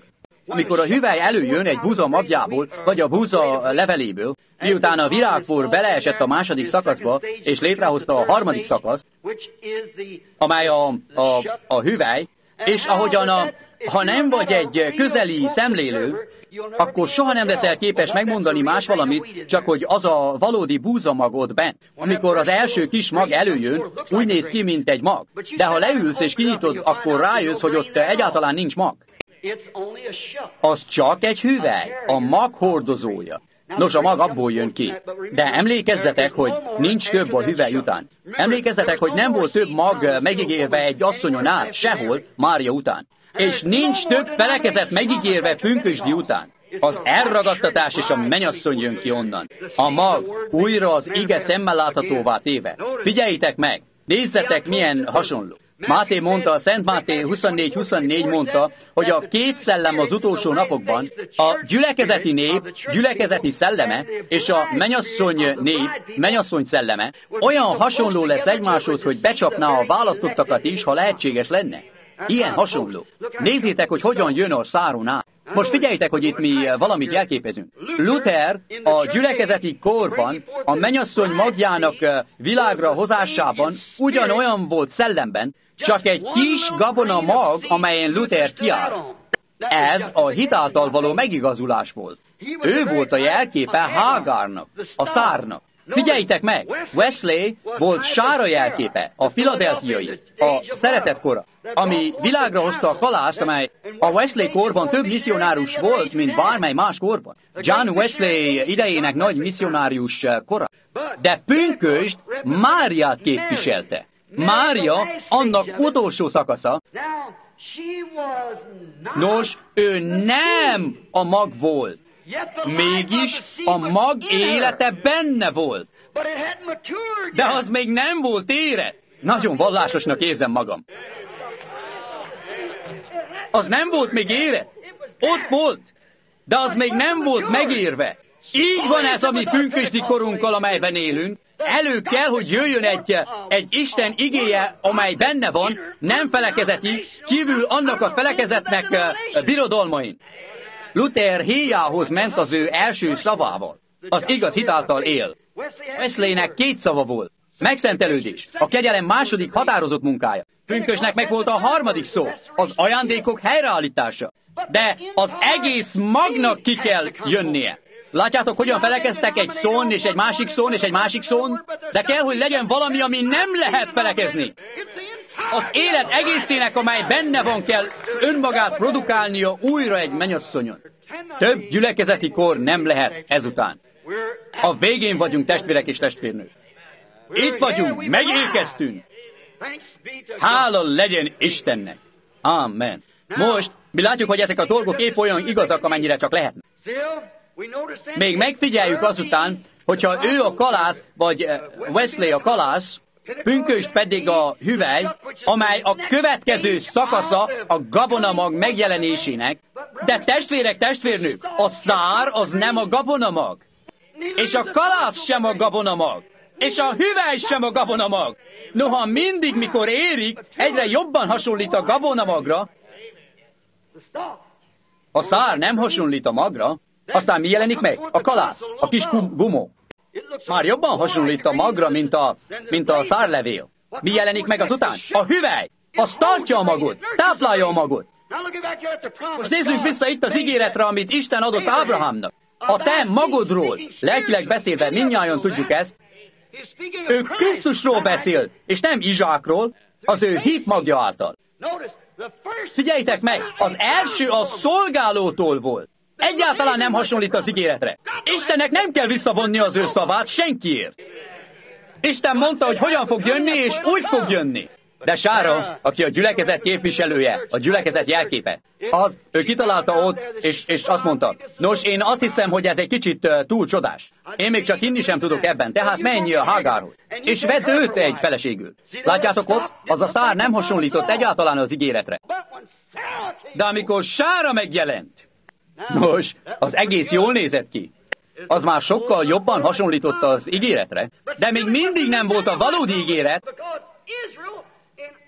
Amikor a hüvely előjön egy búza magjából, vagy a búza leveléből, miután a virágpor beleesett a második szakaszba, és létrehozta a harmadik szakaszt, amely a, a, a hüvely, és ahogyan a, ha nem vagy egy közeli szemlélő, akkor soha nem leszel képes megmondani más valamit, csak hogy az a valódi búzamag ott bent. Amikor az első kis mag előjön, úgy néz ki, mint egy mag. De ha leülsz és kinyitod, akkor rájössz, hogy ott egyáltalán nincs mag. Az csak egy hüvely, a mag hordozója. Nos, a mag abból jön ki. De emlékezzetek, hogy nincs több a hüvely után. Emlékezzetek, hogy nem volt több mag megígérve egy asszonyon át, sehol, Mária után. És nincs több felekezet megígérve pünkösdi után. Az elragadtatás és a mennyasszony jön ki onnan. A mag újra az ige szemmel láthatóvá téve. Figyeljétek meg, nézzetek milyen hasonló. Máté mondta, a Szent Máté huszonnégy huszonnégy mondta, hogy a két szellem az utolsó napokban, a gyülekezeti nép, gyülekezeti szelleme, és a mennyasszony nép, mennyasszony szelleme olyan hasonló lesz egymáshoz, hogy becsapná a választottakat is, ha lehetséges lenne. Ilyen hasonló. Nézzétek, hogy hogyan jön a száron át. Most figyeljétek, hogy itt mi valamit jelképezünk. Luther a gyülekezeti korban, a mennyasszony magjának világra hozásában ugyanolyan volt szellemben, csak egy kis gabona mag, amelyen Luther kiáll. Ez a hit által való megigazulás volt. Ő volt a jelképe Hágárnak, a szárnak. Figyeljétek meg, Wesley volt sára jelképe, a filadelfiai, a szeretet kora, ami világra hozta a kalászt, amely a Wesley korban több misszionárus volt, mint bármely más korban. John Wesley idejének nagy misszionárius kora. De pünkösd Máriát képviselte. Mária annak utolsó szakasza. Nos, ő nem a mag volt. Mégis a mag élete benne volt. De az még nem volt érett. Nagyon vallásosnak érzem magam. Az nem volt még érett. Ott volt. De az még nem volt megérve. Így van ez a mi pünkösdi korunkkal, amelyben élünk. Elő kell, hogy jöjjön egy, egy Isten igéje, amely benne van, nem felekezeti, kívül annak a felekezetnek birodalmain. Luther héjához ment az ő első szavával. Az igaz hit által él. Wesleynek két szava volt. Megszentelődés. A kegyelem második határozott munkája. Pünkösnek meg volt a harmadik szó. Az ajándékok helyreállítása. De az egész magnak ki kell jönnie. Látjátok, hogyan felekeztek egy szón, és egy másik szón, és egy másik szón? De kell, hogy legyen valami, ami nem lehet felekezni. Az élet egészének, amely benne van, kell önmagát produkálnia újra egy mennyasszonyon. Több gyülekezeti kor nem lehet ezután. A végén vagyunk, testvérek és testvérnők. Itt vagyunk, megérkeztünk. Hála legyen Istennek. Amen. Most mi látjuk, hogy ezek a dolgok épp olyan igazak, amennyire csak lehetnek. Még megfigyeljük azután, hogyha ő a kalász, vagy Wesley a kalász, pünkösd pedig a hüvely, amely a következő szakasza a gabonamag megjelenésének. De testvérek, testvérnők, a szár az nem a gabonamag. És a kalász sem a gabonamag. És a hüvely sem a gabonamag. Noha mindig, mikor érik, egyre jobban hasonlít a gabonamagra, a szár nem hasonlít a magra, aztán mi jelenik meg? A kalász, a kis gumó. Már jobban hasonlít a magra, mint a, mint a szárlevél. Mi jelenik meg azután? A hüvely! Az tartja a magot, táplálja a magot. Most nézzünk vissza itt az ígéretre, amit Isten adott Ábrahámnak. A te magodról, lelkileg beszélve, mindnyájan tudjuk ezt, ő Krisztusról beszél, és nem Izsákról, az ő hit magja által. Figyeljétek meg, az első a szolgálótól volt. Egyáltalán nem hasonlít az ígéretre. Istennek nem kell visszavonni az ő szavát senkiért. Isten mondta, hogy hogyan fog jönni, és úgy fog jönni. De Sára, aki a gyülekezet képviselője, a gyülekezet jelképe, az, ő kitalálta ott, és, és azt mondta, nos, én azt hiszem, hogy ez egy kicsit uh, túl csodás. Én még csak hinni sem tudok ebben, tehát menj a Hágárhoz. És vedd őt egy feleségül. Látjátok ott, az a szár nem hasonlított egyáltalán az ígéretre. De amikor Sára megjelent, nos, az egész jól nézett ki. Az már sokkal jobban hasonlított az ígéretre, de még mindig nem volt a valódi ígéret,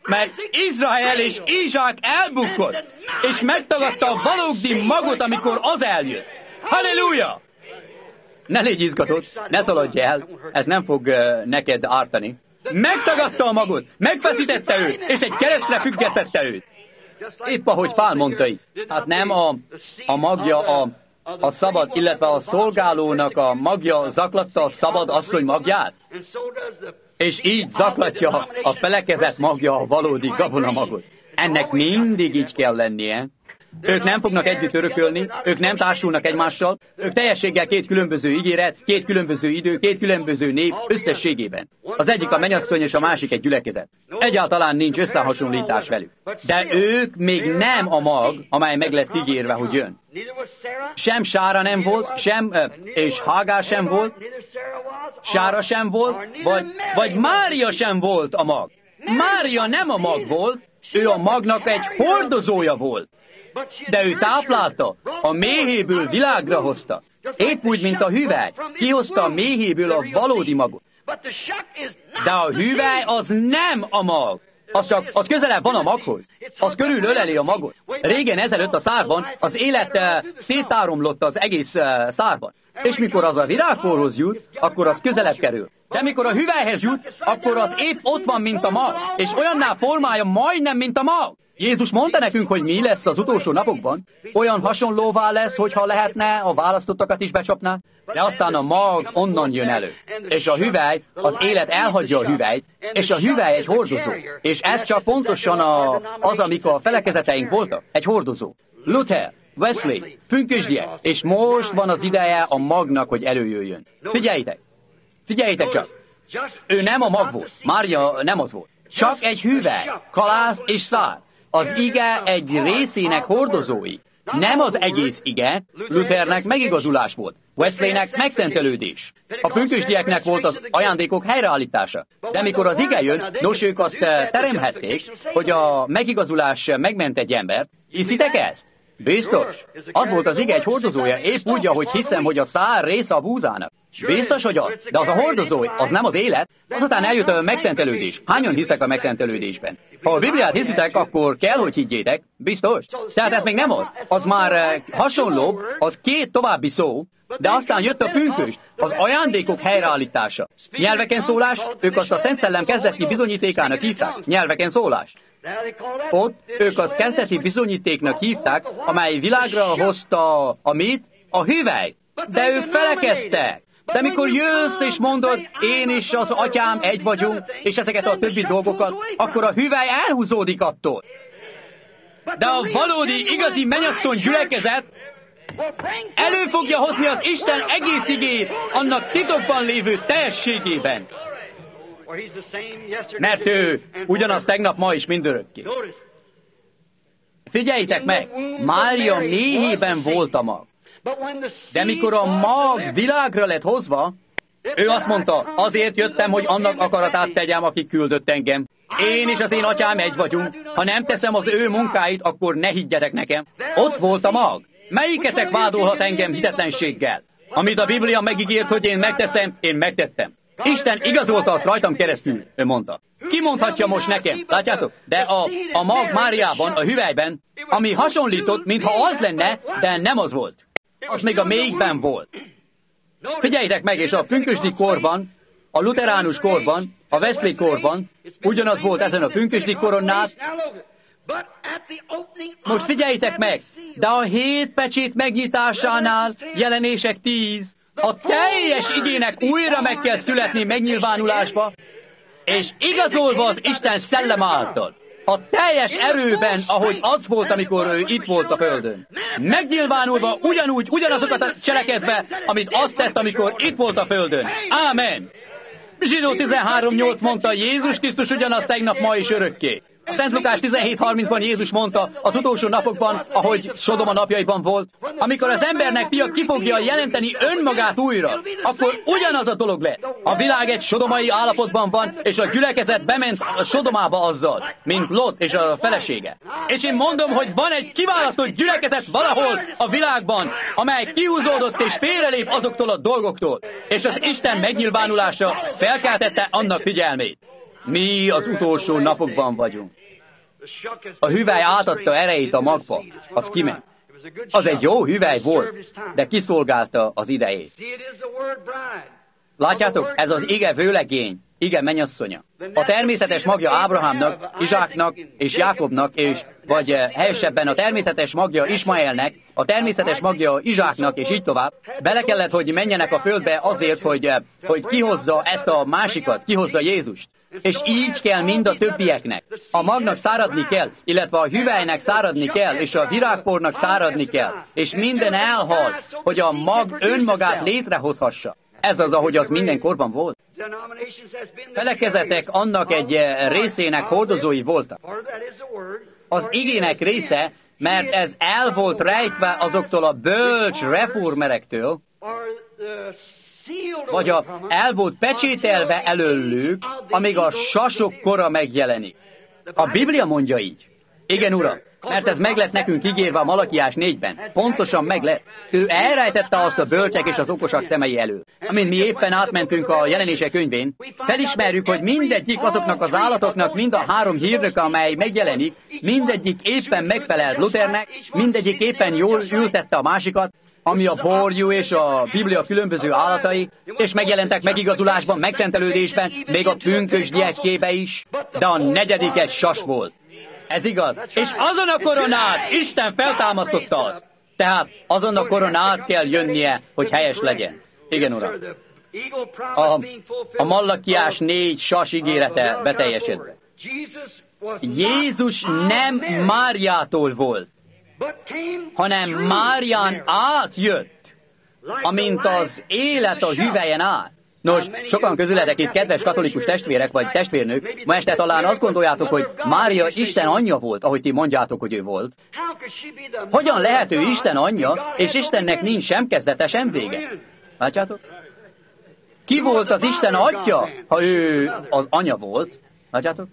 Mert Izrael és Izsák elbukott, és megtagadta a valódi magot, amikor az eljött. Halleluja! Ne légy izgatott, ne szaladj el, ez nem fog uh, neked ártani. Megtagadta a magot, megfeszítette őt, és egy keresztre függesztette őt. Épp ahogy Pál mondta így. Hát nem a, a magja a, a szabad, illetve a szolgálónak a magja zaklatta a szabad asszony magját? És így zaklatja a felekezet magja a valódi gabonamagot. Ennek mindig így kell lennie. Ők nem fognak együtt örökölni, ők nem társulnak egymással, ők teljességgel két különböző ígéret, két különböző idő, két különböző nép összességében. Az egyik a mennyasszony és a másik egy gyülekezet. Egyáltalán nincs összehasonlítás velük. De ők még nem a mag, amely meg lett ígérve, hogy jön. Sem Sára nem volt, sem, és Hágár sem volt, Sára sem volt, vagy, vagy Mária sem volt a mag. Mária nem a mag volt, ő a magnak egy hordozója volt. De ő táplálta, a méhéből világra hozta. Épp úgy, mint a hüvely. Kihozta a méhéből a valódi magot. De a hüvely az nem a mag. Az csak, az közelebb van a maghoz. Az körül öleli a magot. Régen ezelőtt a szárban az élet uh, szétáromlott az egész uh, szárban. És mikor az a virágporhoz jut, akkor az közelebb kerül. De mikor a hüvelyhez jut, akkor az épp ott van, mint a mag. És olyanná formája majdnem, mint a mag. Jézus mondta nekünk, hogy mi lesz az utolsó napokban. Olyan hasonlóvá lesz, hogyha lehetne, a választottakat is becsapná. De aztán a mag onnan jön elő. És a hüvely, az élet elhagyja a hüvelyt, és a hüvely egy hordozó. És ez csak pontosan a, az, amikor a felekezeteink voltak. Egy hordozó. Luther, Wesley, pünkösdiek, és most van az ideje a magnak, hogy előjöjjön. Figyeljétek! Figyeljétek csak! Ő nem a mag volt. Mária nem az volt. Csak egy hüvely, kalász és szár. Az ige egy részének hordozói. Nem az egész ige. Luthernek megigazulás volt. Wesleynek megszentelődés. A pünkösdieknek volt az ajándékok helyreállítása. De mikor az ige jön, nos, ők azt teremhették, hogy a megigazulás megment egy embert. Hiszitek ezt? Biztos. Az volt az ige egy hordozója, épp úgy, ahogy hiszem, hogy a szár része a búzának. Biztos, hogy az, de az a hordozó, az nem az élet. Azután eljött a megszentelődés. Hányan hiszek a megszentelődésben? Ha a Bibliát hiszitek, akkor kell, hogy higgyétek. Biztos. Tehát ez még nem az. Az már hasonló, az két további szó, de aztán jött a pünkösd, az ajándékok helyreállítása. Nyelveken szólás, ők azt a Szent Szellem kezdeti bizonyítékának hívták. Nyelveken szólás. Ott ők az kezdeti bizonyítéknak hívták, amely világra hozta a mit? A hüvelyt. De ők felekeztek. De mikor jössz és mondod, én és az atyám egy vagyunk, és ezeket a többi dolgokat, akkor a hüvely elhúzódik attól. De a valódi, igazi mennyasszony gyülekezet elő fogja hozni az Isten egész igét annak titokban lévő teljességében. Mert ő ugyanaz tegnap, ma is mindörökké. Figyeljétek meg, Mária méhében volt a mag. De mikor a mag világra lett hozva, ő azt mondta, azért jöttem, hogy annak akaratát tegyem, aki küldött engem. Én és az én atyám egy vagyunk. Ha nem teszem az ő munkáit, akkor ne higgyetek nekem. Ott volt a mag. Melyiketek vádolhat engem hitetlenséggel? Amit a Biblia megígért, hogy én megteszem, én megtettem. Isten igazolta azt rajtam keresztül, ő mondta. Ki mondhatja most nekem? Látjátok? De a, a mag Máriában, a hüvelyben, ami hasonlított, mintha az lenne, de nem az volt. Az még a mélyben volt. Figyeljétek meg, és a pünkösdi korban, a luteránus korban, a Wesley korban, ugyanaz volt ezen a pünkösdi koronnál. Most figyeljétek meg, de a hét pecsét megnyitásánál, Jelenések tíz, a teljes igének újra meg kell születni megnyilvánulásba, és igazolva az Isten szellem által. A teljes erőben, ahogy az volt, amikor ő itt volt a földön. Megnyilvánulva ugyanúgy, ugyanazokat cselekedve, amit azt tett, amikor itt volt a földön. Ámen! Zsidó tizenhárom nyolc mondta, Jézus Krisztus ugyanaz tegnap, ma és örökké. A Szent Lukás tizenhét harmincban Jézus mondta az utolsó napokban, ahogy Sodoma napjaiban volt, amikor az embernek fia ki fogja jelenteni önmagát újra, akkor ugyanaz a dolog lett. A világ egy sodomai állapotban van, és a gyülekezet bement a Sodomába azzal, mint Lot és a felesége. És én mondom, hogy van egy kiválasztott gyülekezet valahol a világban, amely kihúzódott és félrelép azoktól a dolgoktól, és az Isten megnyilvánulása felkeltette annak figyelmét. Mi az utolsó napokban vagyunk. A hüvely átadta erejét a magba, az kiment. Az egy jó hüvely volt, de kiszolgálta az idejét. Látjátok, ez az ige vőlegény, ige mennyasszonya. A természetes magja Ábrahámnak, Izsáknak és Jákobnak, és vagy helyesebben a természetes magja Ismaelnek, a természetes magja Izsáknak, és így tovább, bele kellett, hogy menjenek a földbe azért, hogy, hogy kihozza ezt a másikat, kihozza Jézust. És így kell mind a többieknek. A magnak száradni kell, illetve a hüvelynek száradni kell, és a virágpornak száradni kell, és minden elhal, hogy a mag önmagát létrehozhassa. Ez az, ahogy az mindenkorban volt. Felekezetek annak egy részének hordozói voltak. Az igének része, mert ez el volt rejtve azoktól a bölcs reformerektől, vagy a, el volt pecsételve előlük, amíg a sasok kora megjelenik. A Biblia mondja így. Igen, Uram, mert ez meg lett nekünk ígérve a Malakiás négyben. Pontosan meg lett. Ő elrejtette azt a bölcsek és az okosak szemei elől. Amint mi éppen átmentünk a Jelenések könyvén, felismerjük, hogy mindegyik azoknak az állatoknak, mind a három hírnök, amely megjelenik, mindegyik éppen megfelelt Luthernek, mindegyik éppen jól ültette a másikat, ami a borjú és a Biblia különböző állatai, és megjelentek megigazulásban, megszentelődésben, még a pünkös gyerekkébe is, de a negyedik egy sas volt. Ez igaz. És azon a koronát Isten feltámasztotta azt. Tehát azon a koronát kell jönnie, hogy helyes legyen. Igen, Uram. A, a Malakiás négy sas ígérete beteljesedve. Jézus nem Máriától volt, hanem Márián átjött, amint az élet a hüvelyen át. Nos, sokan közületek itt, kedves katolikus testvérek vagy testvérnők, ma este talán azt gondoljátok, hogy Mária Isten anyja volt, ahogy ti mondjátok, hogy ő volt. Hogyan lehet ő Isten anyja, és Istennek nincs sem kezdete, sem vége? Látjátok? Ki volt az Isten atya, ha ő az anya volt? Látjátok?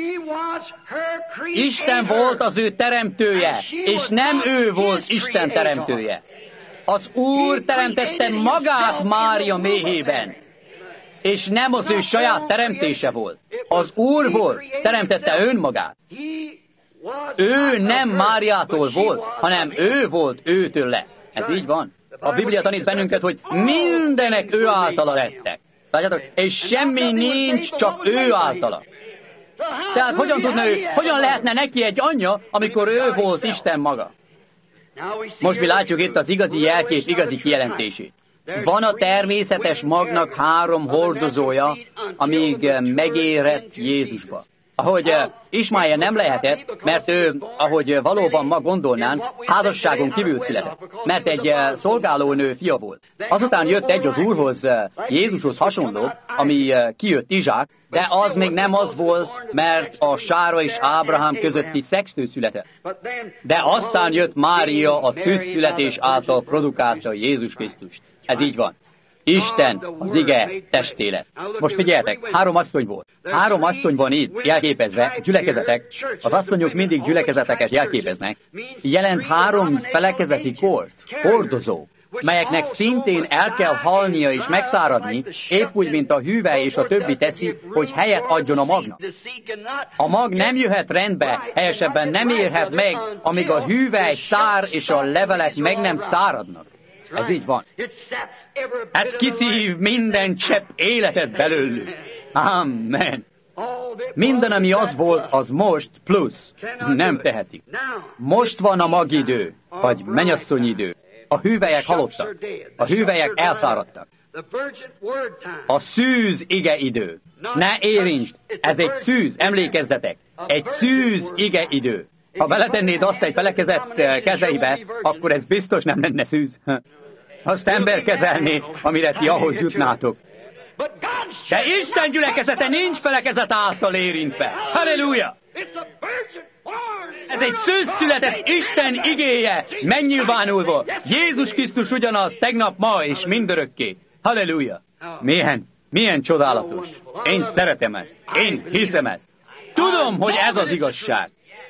Isten volt az ő teremtője, és nem ő volt Isten teremtője. Az Úr teremtette magát Mária méhében, és nem az ő saját teremtése volt. Az Úr volt, teremtette önmagát. Ő nem Máriától volt, hanem ő volt őtől le. Ez így van. A Biblia tanít bennünket, hogy mindenek ő általa lettek. Látjátok? És semmi nincs, csak ő általa. Tehát hogyan tudna ő, hogyan lehetne neki egy anyja, amikor ő volt Isten maga? Most mi látjuk itt az igazi jelkép, igazi kijelentését. Van a természetes magnak három hordozója, amíg megérett Jézusba. Ahogy Ismáel nem lehetett, mert ő, ahogy valóban ma gondolnán, házasságon kívül született, mert egy szolgálónő fia volt. Azután jött egy az Úrhoz, Jézushoz hasonló, ami kijött Izsák, de az még nem az volt, mert a Sára és Ábrahám közötti szextől született. De aztán jött Mária a szűzszületés által produkálta Jézus Krisztust. Ez így van. Isten, az ige testé lett. Most figyeljetek, három asszony volt. Három asszony van itt, jelképezve, gyülekezetek. Az asszonyok mindig gyülekezeteket jelképeznek. Jelent három felekezeti kort, hordozó, melyeknek szintén el kell halnia és megszáradni, épp úgy, mint a hüvely és a többi teszi, hogy helyet adjon a magnak. A mag nem jöhet rendbe, helyesebben nem érhet meg, amíg a hüvely szár és a levelek meg nem száradnak. Ez így van. Ez kiszív minden csepp életet belőlük. Amen. Minden, ami az volt, az most plusz. Nem tehetik. Most van a magidő, vagy mennyasszonyidő. A hüvelyek halottak. A hüvelyek elszáradtak. A szűz ige idő. Ne érintsd! Ez egy szűz, emlékezzetek! Egy szűz ige idő. Ha beletennéd azt egy felekezet kezeibe, akkor ez biztos nem lenne szűz. Azt ember kezelné, amire ti ahhoz jutnátok. De Isten gyülekezete nincs felekezet által érintve. Halleluja! Ez egy szűzszületett Isten igéje, megnyilvánulva. Jézus Krisztus ugyanaz, tegnap, ma és mindörökké. Halleluja! Milyen, milyen csodálatos. Én szeretem ezt. Én hiszem ezt. Tudom, hogy ez az igazság.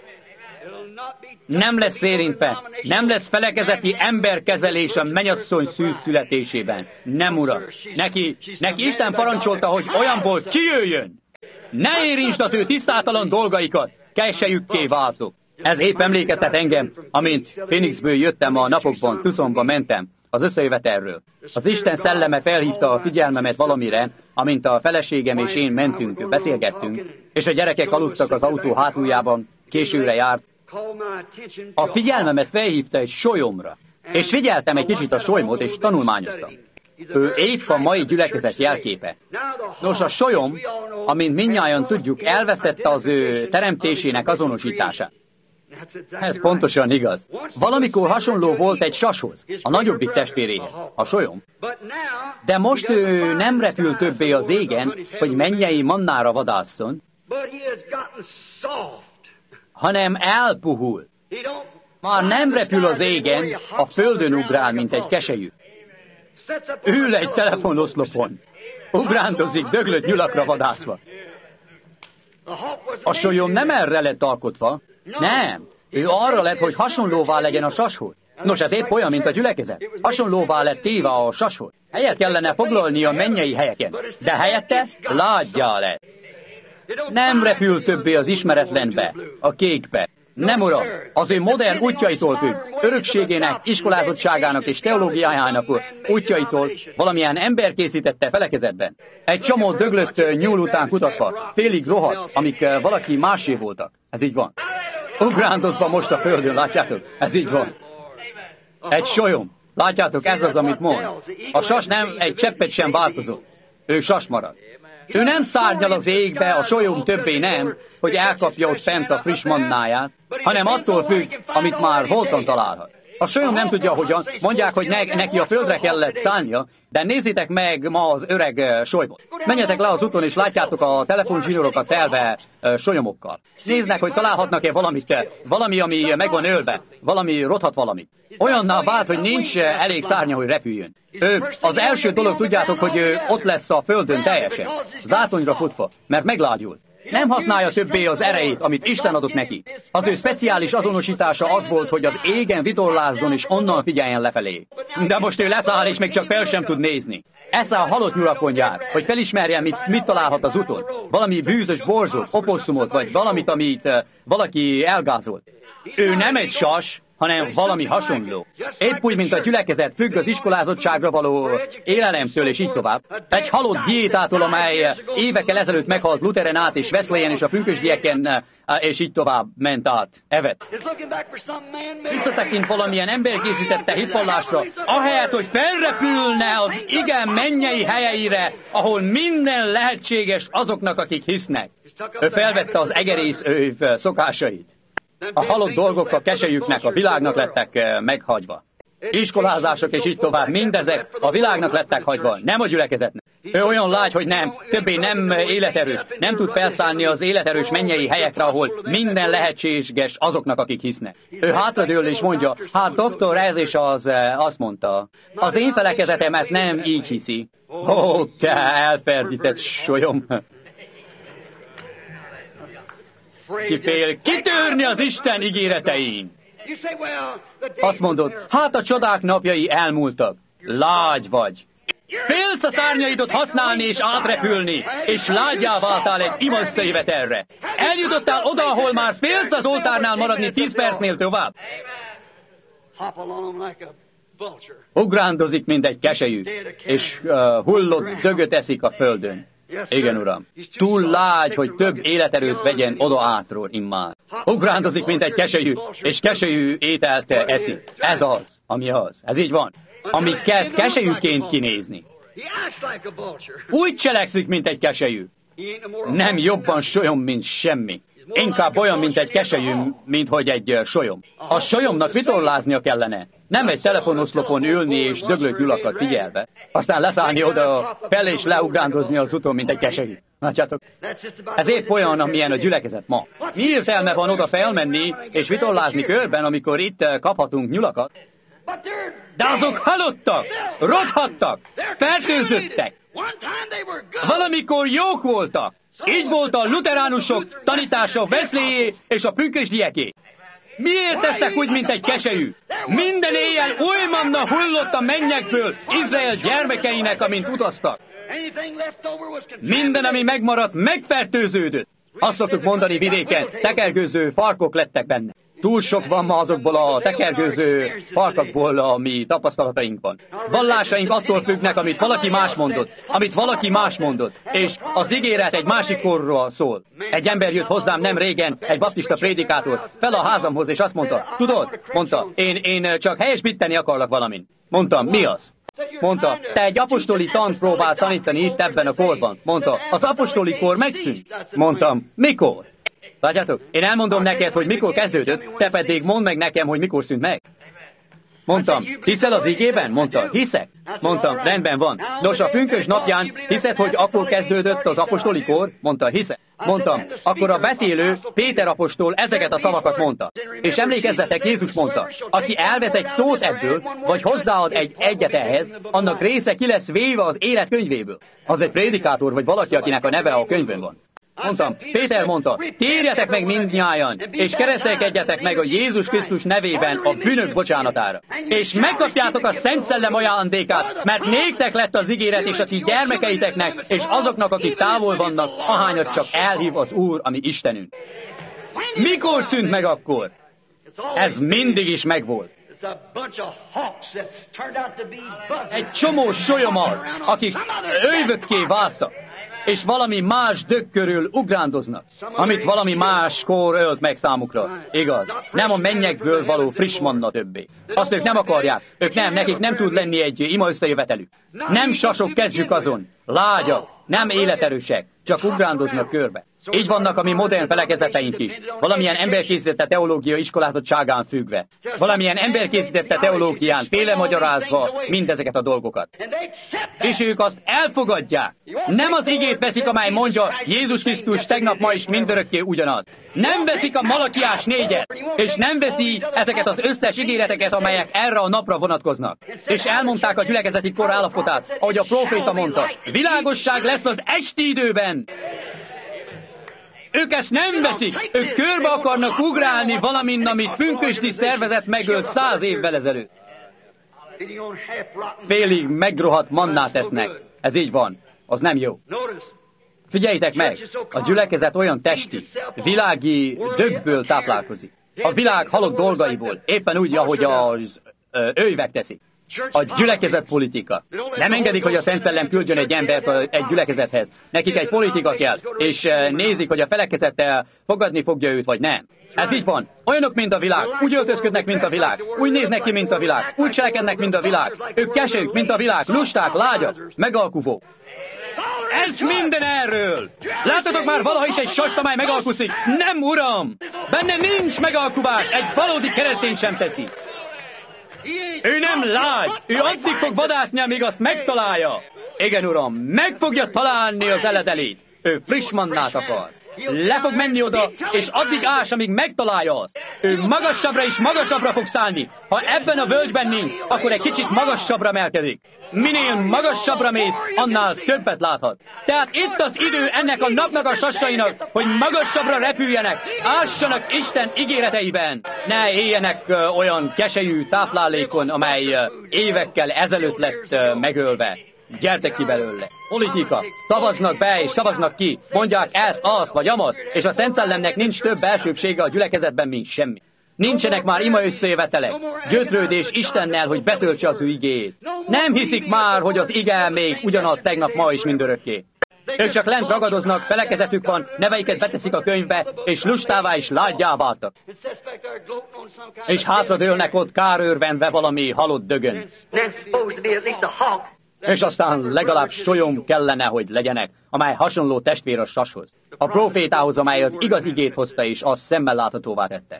Nem lesz érintve, nem lesz felekezeti emberkezelés a mennyasszony szűzszületésében. Nem, Uram. Neki, neki Isten parancsolta, hogy olyanból kijöjjön. Ne érintsd az ő tisztátalan dolgaikat, kelsejükké váltok. Ez épp emlékeztet engem, amint Phoenixből jöttem a napokban, Tucsonba mentem, az összejövetelről. Az Isten szelleme felhívta a figyelmemet valamire, amint a feleségem és én mentünk, beszélgettünk, és a gyerekek aludtak az autó hátuljában, későre járt. A figyelmemet felhívta egy solyomra, és figyeltem egy kicsit a solymot, és tanulmányoztam. Ő épp a mai gyülekezet jelképe. Nos, a solyom, amint mindnyájan tudjuk, elvesztette az ő teremtésének azonosítását. Ez pontosan igaz. Valamikor hasonló volt egy sashoz, a nagyobbik testvéréhez, a solyom. De most ő nem repül többé az égen, hogy mennyei mannára vadásszon, hanem elpuhul. Már nem repül az égen, a földön ugrál, mint egy keselyű. Ül egy telefonoszlopon, ugrándozik döglött nyulakra vadászva. A solyom nem erre lett alkotva, nem. Ő arra lett, hogy hasonlóvá legyen a sashoz. Nos, ez épp olyan, mint a gyülekezet. Hasonlóvá lett téve a sashoz. Helyet kellene foglalni a mennyei helyeken, de helyette lágyjá lett. Nem repül többé az ismeretlenbe, a kékbe. Nem, uram, az ő modern útjaitól függ, örökségének, iskolázottságának és teológiájának útjaitól valamilyen ember készítette felekezetben. Egy csomó döglött nyúl után kutatva, félig rohadt, amik valaki másé voltak. Ez így van. Ugrándozva most a földön, látjátok? Ez így van. Egy solyom. Látjátok, ez az, amit mond. A sas nem egy cseppet sem változott. Ő sas marad. Ő nem szárnyal az égbe, a solyom többé nem, hogy elkapja ott fent a friss mannáját, hanem attól függ, amit már holtan találhat. A solyom nem tudja, hogyan. Mondják, hogy ne, neki a földre kellett szállnia, de nézzétek meg ma az öreg solymot. Menjetek le az úton, és látjátok a telefonzsinorokat telve uh, solyomokkal. Néznek, hogy találhatnak-e valamit, valami, ami meg van ölve, valami rothat valami. Olyanná vált, hogy nincs elég szárnya, hogy repüljön. Ő, az első dolog, tudjátok, hogy ő ott lesz a földön teljesen, zátonyra futva, mert meglágyult. Nem használja többé az erejét, amit Isten adott neki. Az ő speciális azonosítása az volt, hogy az égen vitorlázzon és onnan figyeljen lefelé. De most ő leszáll, és még csak fel sem tud nézni. Esze a halott nyulakon jár, hogy felismerjen, mit, mit találhat az úton. Valami bűzös borzót, oposszumot, vagy valamit, amit uh, valaki elgázolt. Ő nem egy sas, hanem valami hasonló. Épp úgy, mint a gyülekezet függ az iskolázottságra való élelemtől, és így tovább. Egy halott diétától, amely évekkel ezelőtt meghalt Lutheren át, és Wesleyen, és a pünkösdieken, és így tovább ment át. Evet. Visszatekint valamilyen ember készítette hitvallásra, ahelyett, hogy felrepülne az igen mennyei helyeire, ahol minden lehetséges azoknak, akik hisznek. Ő felvette az egerész őv szokásait. A halott dolgok a keselyüknek, a világnak lettek meghagyva. Iskolázások és így tovább, mindezek a világnak lettek hagyva, nem a gyülekezetnek. Ő olyan lágy, hogy nem, többé nem életerős, nem tud felszállni az életerős mennyei helyekre, ahol minden lehetséges azoknak, akik hisznek. Ő hátradől és mondja, hát doktor, ez és az azt mondta. Az én felekezetem ezt nem így hiszi. Ó, te elferdített solyom! Ki fél kitörni az Isten ígéretein. Azt mondod, hát a csodák napjai elmúltak. Lágy vagy. Félsz a szárnyaidot használni és átrepülni, és lágyjá váltál egy ima összejövetelre. Eljutottál oda, ahol már félsz az oltárnál maradni tíz percnél tovább. Ugrándozik, mint egy keselyű, és uh, hullott dögöt eszik a földön. Igen, uram. Túl lágy, hogy több életerőt vegyen oda átról immár. Ugrándozik, mint egy keselyű, és keselyű ételt eszik. Ez az, ami az. Ez így van. Ami kezd keselyűként kinézni. Úgy cselekszik, mint egy keselyű. Nem jobban solyom, mint semmi. Inkább olyan, mint egy keselyű, mint hogy egy solyom. A solyomnak vitorláznia kellene. Nem egy telefonoszlopon ülni és döglött nyulakat figyelve. Aztán leszállni oda fel és leugrándozni az úton, mint egy keselyű. Látjátok? Ez épp olyan, amilyen a gyülekezet ma. Mi értelme van oda felmenni és vitorlázni körben, amikor itt kaphatunk nyulakat? De azok halottak, rothattak, fertőzöttek. Valamikor jók voltak. Így volt a luteránusok tanítása, Wesleyé és a pünkösdieké. Miért tesztek úgy, mint egy keselyű? Minden éjjel új manna hullott a mennyekből Izrael gyermekeinek, amint utaztak. Minden, ami megmaradt, megfertőződött. Azt szoktuk mondani vidéken, tekergőző farkok lettek benne. Túl sok van ma azokból a tekergőző farkakból, ami tapasztalataink van. Vallásaink attól függnek, amit valaki más mondott, amit valaki más mondott, és az ígéret egy másik korról szól. Egy ember jött hozzám nem régen, egy baptista prédikátor, fel a házamhoz, és azt mondta, tudod, mondta, én, én csak helyesbíteni akarlak valamin. Mondtam, mi az? Mondta, te egy apostoli tant próbálsz tanítani itt ebben a korban. Mondta, az apostoli kor megszűnt. Mondtam, mikor? Látjátok, én elmondom neked, hogy mikor kezdődött, te pedig mondd meg nekem, hogy mikor szűnt meg. Mondtam, hiszel az igében? Mondta, hiszek. Mondtam, rendben van. Nos, a pünkösd napján hiszed, hogy akkor kezdődött az apostoli kor? Mondta, hiszek. Mondtam, akkor a beszélő Péter apostol ezeket a szavakat mondta. És emlékezzetek, Jézus mondta, aki elvesz egy szót ebből, vagy hozzáad egy egyet ehhez, annak része ki lesz véve az élet könyvéből. Az egy prédikátor, vagy valaki, akinek a neve a könyvön van. Mondtam, Péter mondta, térjetek meg mindnyájan, és keresztelkedjetek meg a Jézus Krisztus nevében a bűnök bocsánatára. És megkapjátok a Szent Szellem ajándékát, mert néktek lett az ígéret, és a ti gyermekeiteknek, és azoknak, akik távol vannak, ahányat csak elhív az Úr, ami Istenünk. Mikor szűnt meg akkor? Ez mindig is megvolt. Egy csomó solyom az, akik ővökké váltak, és valami más dög körül ugrándoznak, amit valami más kór ölt meg számukra. Igaz, nem a mennyekből való friss manna többé. Azt ők nem akarják, ők nem, nekik nem tud lenni egy ima összejövetelük. Nem sasok kezük azon, lágyak, nem életerősek, csak ugrándoznak körbe. Így vannak a mi modern felekezeteink is. Valamilyen emberkészítette teológia iskolázottságán függve. Valamilyen emberkészítette teológián félremagyarázva mindezeket a dolgokat. És ők azt elfogadják. Nem az igét veszik, amely mondja, Jézus Krisztus tegnap, ma is mindörökké ugyanaz. Nem veszik a Malakiás négyet, és nem veszi ezeket az összes ígéreteket, amelyek erre a napra vonatkoznak. És elmondták a gyülekezeti kor állapotát, ahogy a próféta mondta, világosság lesz az esti időben. Ők ezt nem veszik, ők körbe akarnak ugrálni valamin, amit pünkösdi szervezet megölt száz évvel ezelőtt. Félig megrohadt mannát esznek. Ez így van. Az nem jó. Figyeljétek meg, a gyülekezet olyan testi, világi dögből táplálkozik. A világ halott dolgaiból, éppen úgy, ahogy az őjvek teszik. A gyülekezet politika. Nem engedik, hogy a Szent Szellem küldjön egy embert egy gyülekezethez. Nekik egy politika kell, és nézik, hogy a felekezettel fogadni fogja őt, vagy nem. Ez így van. Olyanok, mint a világ. Úgy öltözködnek, mint a világ. Úgy néznek ki, mint a világ. Úgy cselekednek, mint a világ. Ők kesők, mint a világ. Lusták, lágyak, megalkuvók. Ez minden erről! Láttatok már valaha is egy sast, amely megalkuszik? Nem, uram! Benne nincs megalkuvás, egy valódi keresztény sem teszi. Ő nem lágy, ő addig fog vadászni, amíg azt megtalálja. Igen, uram, meg fogja találni az eledelét. Ő friss mannát akar. Le fog menni oda, és addig ás, amíg megtalálja azt. Ő magasabbra és magasabbra fog szállni. Ha ebben a völgyben nincs, akkor egy kicsit magasabbra emelkedik. Minél magasabbra mész, annál többet láthat. Tehát itt az idő ennek a napnak a sassainak, hogy magasabbra repüljenek, ássanak Isten ígéreteiben. Ne éljenek uh, olyan keselyű táplálékon, amely uh, évekkel ezelőtt lett uh, megölve. Gyertek ki belőle. Politika. Szavaznak be és szavaznak ki. Mondják ezt, azt vagy amaz. És a Szent Szellemnek nincs több belsőbsége a gyülekezetben, mint semmi. Nincsenek már ima összejövetelek. Gyötrődés Istennel, hogy betöltse az ő igéjét. Nem hiszik már, hogy az ige még ugyanaz tegnap, ma is mindörökké. Ők csak lent ragadoznak, felekezetük van, neveiket beteszik a könyvbe, és lustává és lágyjá váltak. És hátradőlnek ott kárőrvenve valami halott dögön. És aztán legalább solyom kellene, hogy legyenek, amely hasonló testvér a sashoz. A profétához, amely az igaz igét hozta, és azt szemmel láthatóvá tette.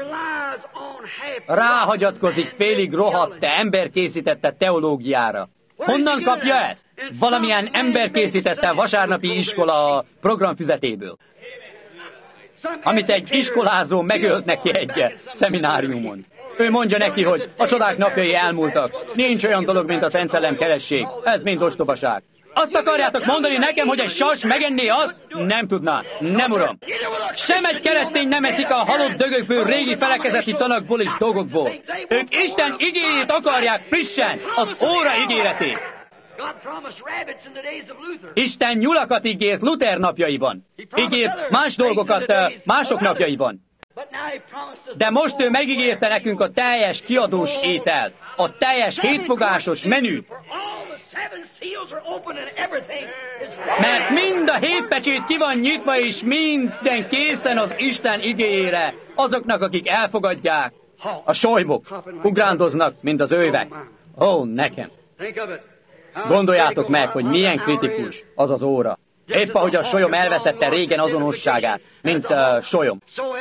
Ráhagyatkozik félig rohadt, te ember készítette teológiára. Honnan kapja ezt? Valamilyen ember készítette vasárnapi iskola programfüzetéből. Amit egy iskolázó megölt neki egy szemináriumon. Ő mondja neki, hogy a csodák napjai elmúltak. Nincs olyan dolog, mint a Szent Szellem keresség. Ez mind ostobaság. Azt akarjátok mondani nekem, hogy egy sas megenné azt? Nem tudná. Nem, uram. Sem egy keresztény nem eszik a halott dögökből, régi felekezeti tanakból és dolgokból. Ők Isten igéjét akarják frissen, az óra ígéretét. Isten nyulakat ígért Luther napjaiban. Ígért más dolgokat mások napjaiban. De most ő megígérte nekünk a teljes kiadós ételt, a teljes hétfogásos menüt. Mert mind a hét pecsét ki van nyitva, és minden készen az Isten igéjére, azoknak, akik elfogadják. A solymok ugrándoznak, mint az ővek. Ó, nekem! Gondoljátok meg, hogy milyen kritikus az az óra. Épp ahogy a solyom elvesztette régen azonosságát, mint a solyom.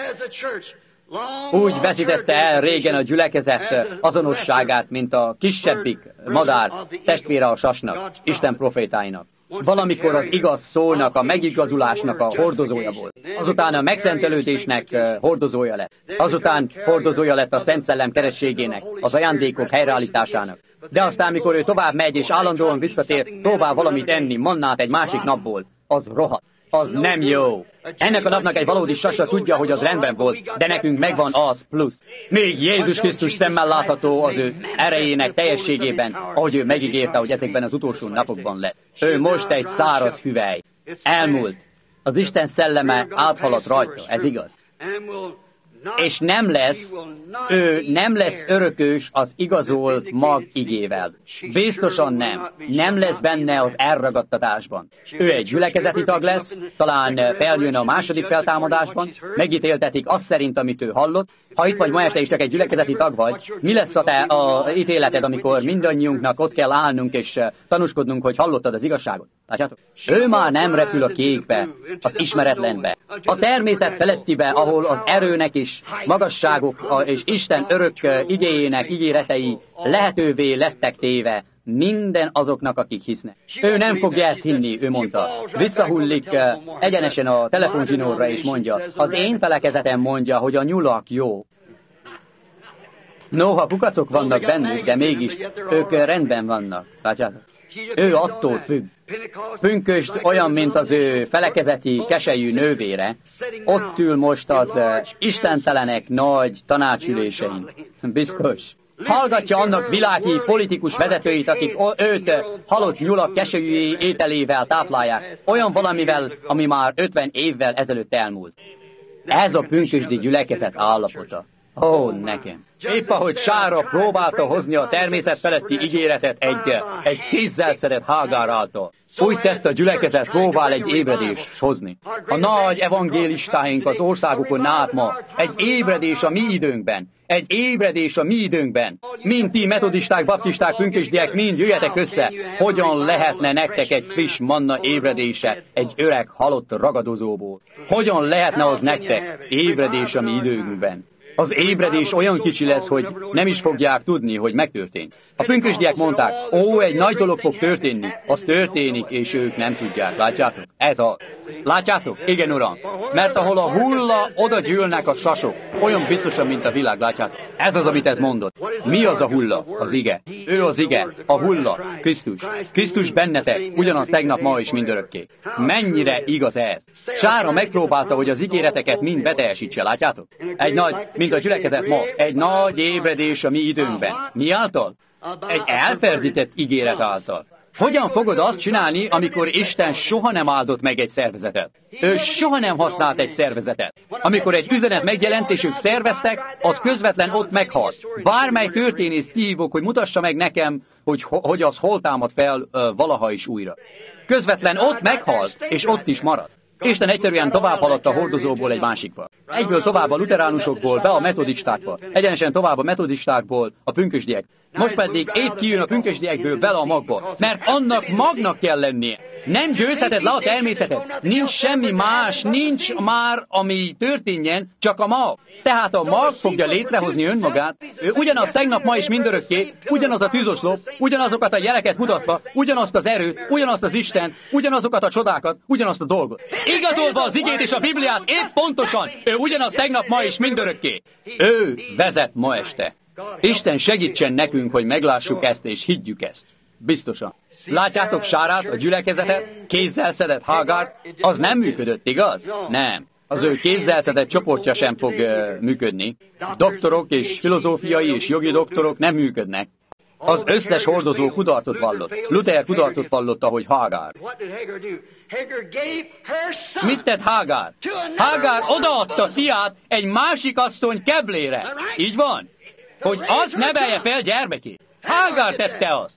Úgy veszítette el régen a gyülekezet azonosságát, mint a kisebbik madár testvére a sasnak, Isten profétáinak. Valamikor az igaz szónak, a megigazulásnak a hordozója volt. Azután a megszentelődésnek hordozója lett. Azután hordozója lett a Szent Szellem kerességének, az ajándékok helyreállításának. De aztán, mikor ő tovább megy és állandóan visszatér, próbál valamit enni, mannát egy másik napból, az rohadt. Az nem jó. Ennek a napnak egy valódi sasa tudja, hogy az rendben volt, de nekünk megvan az plusz. Még Jézus Krisztus szemmel látható az ő erejének teljességében, ahogy ő megígérte, hogy ezekben az utolsó napokban lett. Ő most egy száraz hüvely. Elmúlt. Az Isten szelleme áthaladt rajta, ez igaz. És nem lesz, ő nem lesz örökös az igazolt mag igével. Biztosan nem. Nem lesz benne az elragadtatásban. Ő egy gyülekezeti tag lesz, talán feljön a második feltámadásban, megítéltetik azt szerint, amit ő hallott. Ha itt vagy ma este is csak egy gyülekezeti tag vagy, mi lesz a te a ítéleted, amikor mindannyiunknak ott kell állnunk és tanúskodnunk, hogy hallottad az igazságot? Látjátok? Ő már nem repül a kékbe, az ismeretlenbe, a természet felettibe, ahol az erőnek és magasságok és Isten örök igéjének ígéretei lehetővé lettek téve minden azoknak, akik hisznek. Ő nem fogja ezt hinni, ő mondta. Visszahullik egyenesen a telefonzsinórra és mondja, az én felekezetem mondja, hogy a nyulak jó. Noha kukacok vannak bennük, de mégis ők rendben vannak. Látjátok? Ő attól függ. Pünkösd olyan, mint az ő felekezeti keselyű nővére, ott ül most az istentelenek nagy tanácsülésein. Biztos. Hallgatja annak világi politikus vezetőit, akik őt halott nyulak keselyű ételével táplálják, olyan valamivel, ami már ötven évvel ezelőtt elmúlt. Ez a pünkösdi gyülekezet állapota. Ó, nekem. Épp ahogy Sára próbálta hozni a természet feletti ígéretet egy, egy kézzel szedett Hágár által. Úgy tett a gyülekezet, próbál egy ébredést hozni. A nagy evangélistáink az országukon át ma, egy ébredés a mi időnkben, egy ébredés a mi időnkben. Mind ti metodisták, baptisták, pünkösdiek, mind jöjjetek össze. Hogyan lehetne nektek egy friss manna ébredése egy öreg halott ragadozóból? Hogyan lehetne az nektek ébredés a mi időnkben? Az ébredés olyan kicsi lesz, hogy nem is fogják tudni, hogy megtörtént. A pünkösdiek mondták, ó, egy nagy dolog fog történni, az történik, és ők nem tudják. Látjátok? Ez a... Látjátok? Igen, uram. Mert ahol a hulla, oda gyűlnek a sasok. Olyan biztosan, mint a világ, látjátok? Ez az, amit ez mondott. Mi az a hulla? Az ige. Ő az ige. A hulla. Krisztus. Krisztus bennetek. Ugyanaz tegnap, ma és mindörökké. Mennyire igaz ez? Sára megpróbálta, hogy az ígéreteket mind beteljesítse, látjátok? Egy nagy, mint a gyülekezet ma, egy nagy ébredés a mi időnkben. Mi által? Egy elferdített ígéret által. Hogyan fogod azt csinálni, amikor Isten soha nem áldott meg egy szervezetet? Ő soha nem használt egy szervezetet. Amikor egy üzenet megjelent és ők szerveztek, az közvetlen ott meghalt. Bármely történészt kihívok, hogy mutassa meg nekem, hogy, hogy az hol támad fel uh, valaha is újra. Közvetlen ott meghalt, és ott is maradt. Isten egyszerűen tovább haladt a hordozóból egy másikba. Egyből tovább a luteránusokból, be a metodistákba. Egyenesen tovább a metodistákból a pünkösdiek. Most pedig épp kijön a pünkösdiekből bele a magba. Mert annak magnak kell lennie. Nem győzheted le a természetet. Nincs semmi más, nincs már, ami történjen, csak a mag. Tehát a mag fogja létrehozni önmagát. Ő ugyanaz tegnap, ma és mindörökké, ugyanaz a tűzoszlop, ugyanazokat a jeleket mutatva, ugyanazt az erőt, ugyanazt az Isten, ugyanazokat a csodákat, ugyanazt a dolgot. Igazolva az igét és a Bibliát épp pontosan, ő ugyanaz tegnap, ma és mindörökké. Ő vezet ma este. Isten segítsen nekünk, hogy meglássuk ezt és higgyük ezt. Biztosan. Látjátok Sárát, a gyülekezetet, kézzel szedett Hágárt, az nem működött, igaz? Nem. Az ő kézzel szedett csoportja sem fog uh, működni. Doktorok és filozófiai és jogi doktorok nem működnek. Az összes hordozó kudarcot vallott. Luther kudarcot vallott, ahogy Hágár. Mit tett Hágár? Hágár odaadta fiát egy másik asszony keblére. Így van? Hogy az nevelje fel gyermekét. Hágár tette azt.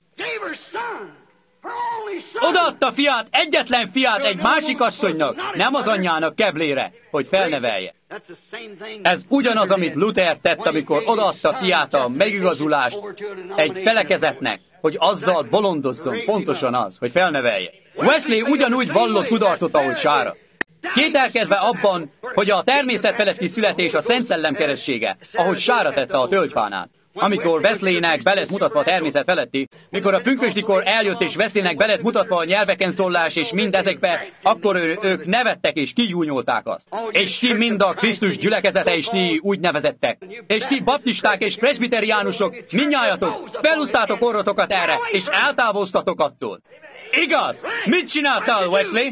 Odaadta fiát, egyetlen fiát egy másik asszonynak, nem az anyjának keblére, hogy felnevelje. Ez ugyanaz, amit Luther tett, amikor odaadta fiát a megigazulást egy felekezetnek, hogy azzal bolondozzon, pontosan az, hogy felnevelje. Wesley ugyanúgy vallott kudarcot, ahogy Sára. Kételkedve abban, hogy a természet feletti születés a Szent Szellem keressége, ahogy Sára tette a tölgyfánál. Amikor Wesleynek be lett mutatva a természet feletti, mikor a pünkösdikor eljött és Wesleynek be lett mutatva a nyelveken szólás és mindezekbe, akkor ő, ők nevettek és kigyúnyolták azt. És ti mind a Krisztus gyülekezete és ti úgy nevezettek. És ti baptisták és presbiteriánusok, mindnyájatok, felúsztátok orrotokat erre, és eltávoztatok attól. Igaz? Mit csináltál, Wesley?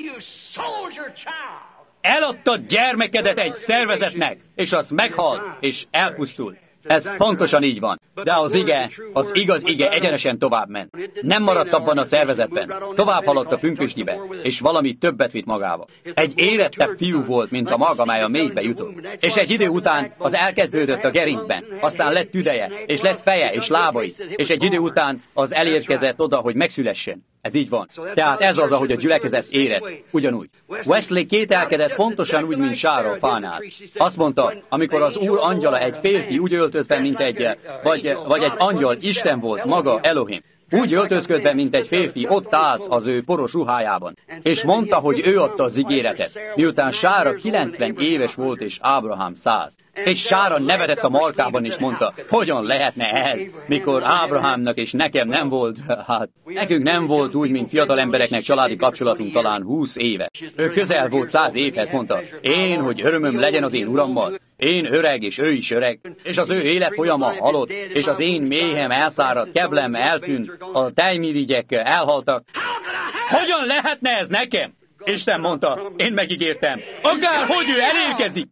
Eladtad gyermekedet egy szervezetnek, és az meghalt, és elpusztult. Ez pontosan így van. De az ige, az igaz ige egyenesen tovább ment. Nem maradt abban a szervezetben. Tovább haladt a pünkösdjibe, és valami többet vitt magába. Egy érettebb fiú volt, mint a maga, mely a mélybe jutott. És egy idő után az elkezdődött a gerincben, aztán lett tüdeje, és lett feje és lábai, és egy idő után az elérkezett oda, hogy megszülessen. Ez így van. Tehát ez az, ahogy a gyülekezet érett. Ugyanúgy. Wesley kételkedett pontosan úgy, mint Sára a fánál. Azt mondta, amikor az Úr angyala egy férfi úgy öltözve, mint egy, vagy, vagy egy angyal, Isten volt, maga Elohim. Úgy öltözködve, mint egy férfi, ott állt az ő poros ruhájában. És mondta, hogy ő adta az ígéretet, miután Sára kilencven éves volt, és Ábrahám száz. És Sára nevetett a markában, és mondta, hogyan lehetne ez, mikor Ábrahámnak és nekem nem volt, hát nekünk nem volt úgy, mint fiatal embereknek családi kapcsolatunk talán húsz éve. Ő közel volt száz évhez, mondta, én, hogy örömöm legyen az én urammal, én öreg, és ő is öreg, és az ő életfolyama halott, és az én méhem elszáradt, keblem eltűnt, a tejmirigyek elhaltak. Hogyan lehetne ez nekem? Isten mondta, én megígértem, akár hogy ő elérkezik.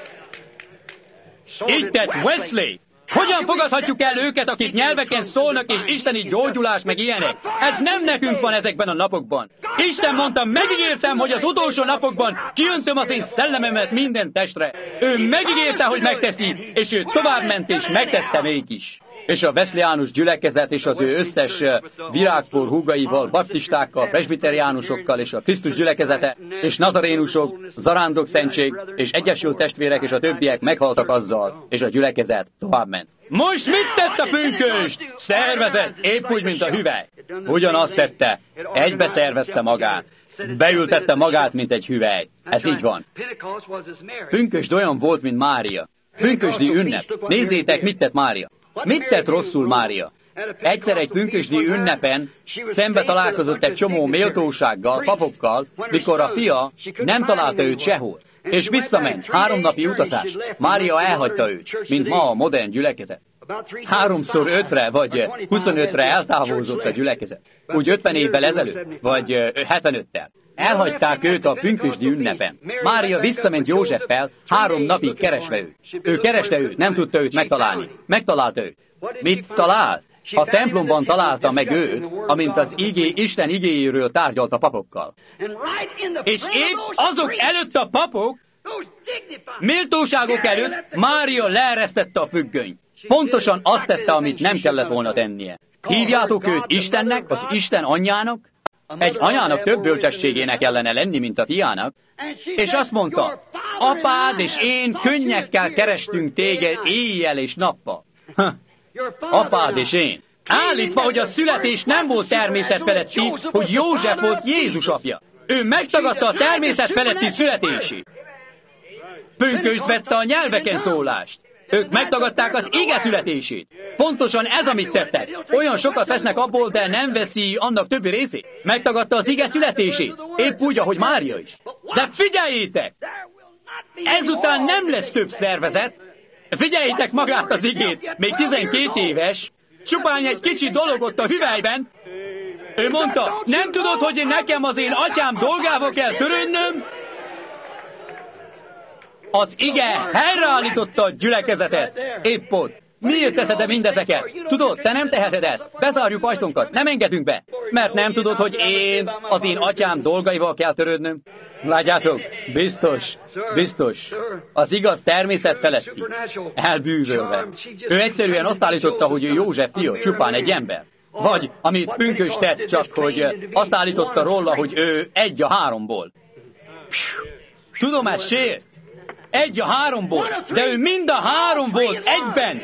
Így tett Wesley. Hogyan fogadhatjuk el őket, akik nyelveken szólnak, és isteni gyógyulás, meg ilyenek? Ez nem nekünk van ezekben a napokban. Isten mondta, megígértem, hogy az utolsó napokban kiöntöm az én szellememet minden testre. Ő megígérte, hogy megteszi, és ő továbbment, és megtette mégis. És a wesleyánus gyülekezet és az ő összes virágpor húgaival, baptistákkal, presbiteriánusokkal és a Krisztus gyülekezete és nazarénusok, zarándok szentség és egyesült testvérek és a többiek meghaltak azzal, és a gyülekezet továbbment. Most mit tett a pünkösd? Szervezett, épp úgy, mint a hüvely. Ugyanazt tette, egybe szervezte magát. Beültette magát, mint egy hüvely. Ez így van. Pünkösd olyan volt, mint Mária. Pünkösdi ünnep. Nézzétek, mit tett Mária. Mit tett rosszul Mária? Egyszer egy pünkösdi ünnepen szembe találkozott egy csomó méltósággal, papokkal, mikor a fia nem találta őt sehol, és visszament, három napi utazás. Mária elhagyta őt, mint ma a modern gyülekezet. Háromszor ötre, vagy huszonötre eltávozott a gyülekezet. Úgy ötven évvel ezelőtt, vagy hetvenöttel. Elhagyták őt a pünkösdi ünnepen. Mária visszament Józseffel, három napig keresve őt. Ő kereste őt, nem tudta őt megtalálni. Megtalálta őt. Mit talált? A templomban találta meg őt, amint az igé, Isten igéjéről tárgyalt a papokkal. És épp azok előtt a papok, méltóságok előtt Mária leeresztette a függönyt. Pontosan azt tette, amit nem kellett volna tennie. Hívjátok őt Istennek, az Isten anyjának? Egy anyának több bölcsességének kellene lenni, mint a fiának. És azt mondta, apád és én könnyekkel kerestünk téged éjjel és nappal. Ha, apád és én. Állítva, hogy a születés nem volt természet feletti, hogy József volt Jézus apja. Ő megtagadta a természet feletti születését. Pünkösd vette a nyelveken szólást. Ők megtagadták az ige születését. Pontosan ez, amit tettek. Olyan sokat vesznek abból, de nem veszi annak többi részét. Megtagadta az ige születését. Épp úgy, ahogy Mária is. De figyeljétek! Ezután nem lesz több szervezet. Figyeljétek magát az igét. Még tizenkét éves. Csupán egy kicsi dolog ott a hüvelyben. Ő mondta, nem tudod, hogy nekem az én atyám dolgával kell törődnöm? Az ige helyreállította a gyülekezetet. Épp ott. Miért teszed mindezeket? Tudod, te nem teheted ezt. Bezárjuk ajtónkat, nem engedünk be. Mert nem tudod, hogy én az én atyám dolgaival kell törődnöm? Látjátok, biztos, biztos. Az igaz természet feletti. Elbűvölve. Ő egyszerűen azt állította, hogy ő József fia, csupán egy ember. Vagy, amit pünkös tett, csak hogy azt állította róla, hogy ő egy a háromból. Tudom, ez sért. Egy a háromból, de ő mind a három volt egyben.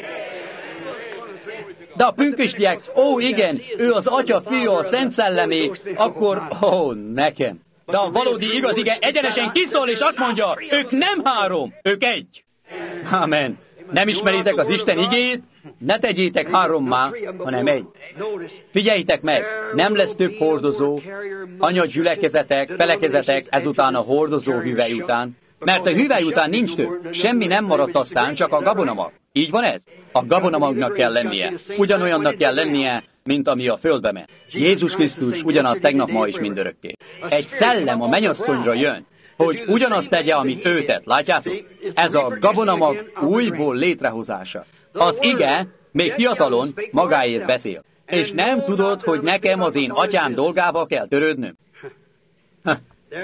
De a pünkösdiek, ó igen, ő az Atya, Fia, a Szent Szellemé, akkor, ó, nekem. De a valódi igaz ige egyenesen kiszól, és azt mondja, ők nem három, ők egy. Amen. Nem ismeritek az Isten igéjét? Ne tegyétek hárommá, hanem egy. Figyeljétek meg, nem lesz több hordozó, anyagyülekezetek, felekezetek ezután a hordozó hüvely után. Mert a hüvely után nincs több, semmi nem maradt aztán, csak a gabonamag. Így van ez? A gabonamagnak kell lennie. Ugyanolyannak kell lennie, mint ami a földbe ment. Jézus Krisztus ugyanaz tegnap, ma is mindörökké. Egy szellem a mennyasszonyra jön, hogy ugyanazt tegye, amit ő tett. Látjátok? Ez a gabonamag újból létrehozása. Az ige még fiatalon magáért beszél. És nem tudod, hogy nekem az én atyám dolgába kell törődnöm? Ha.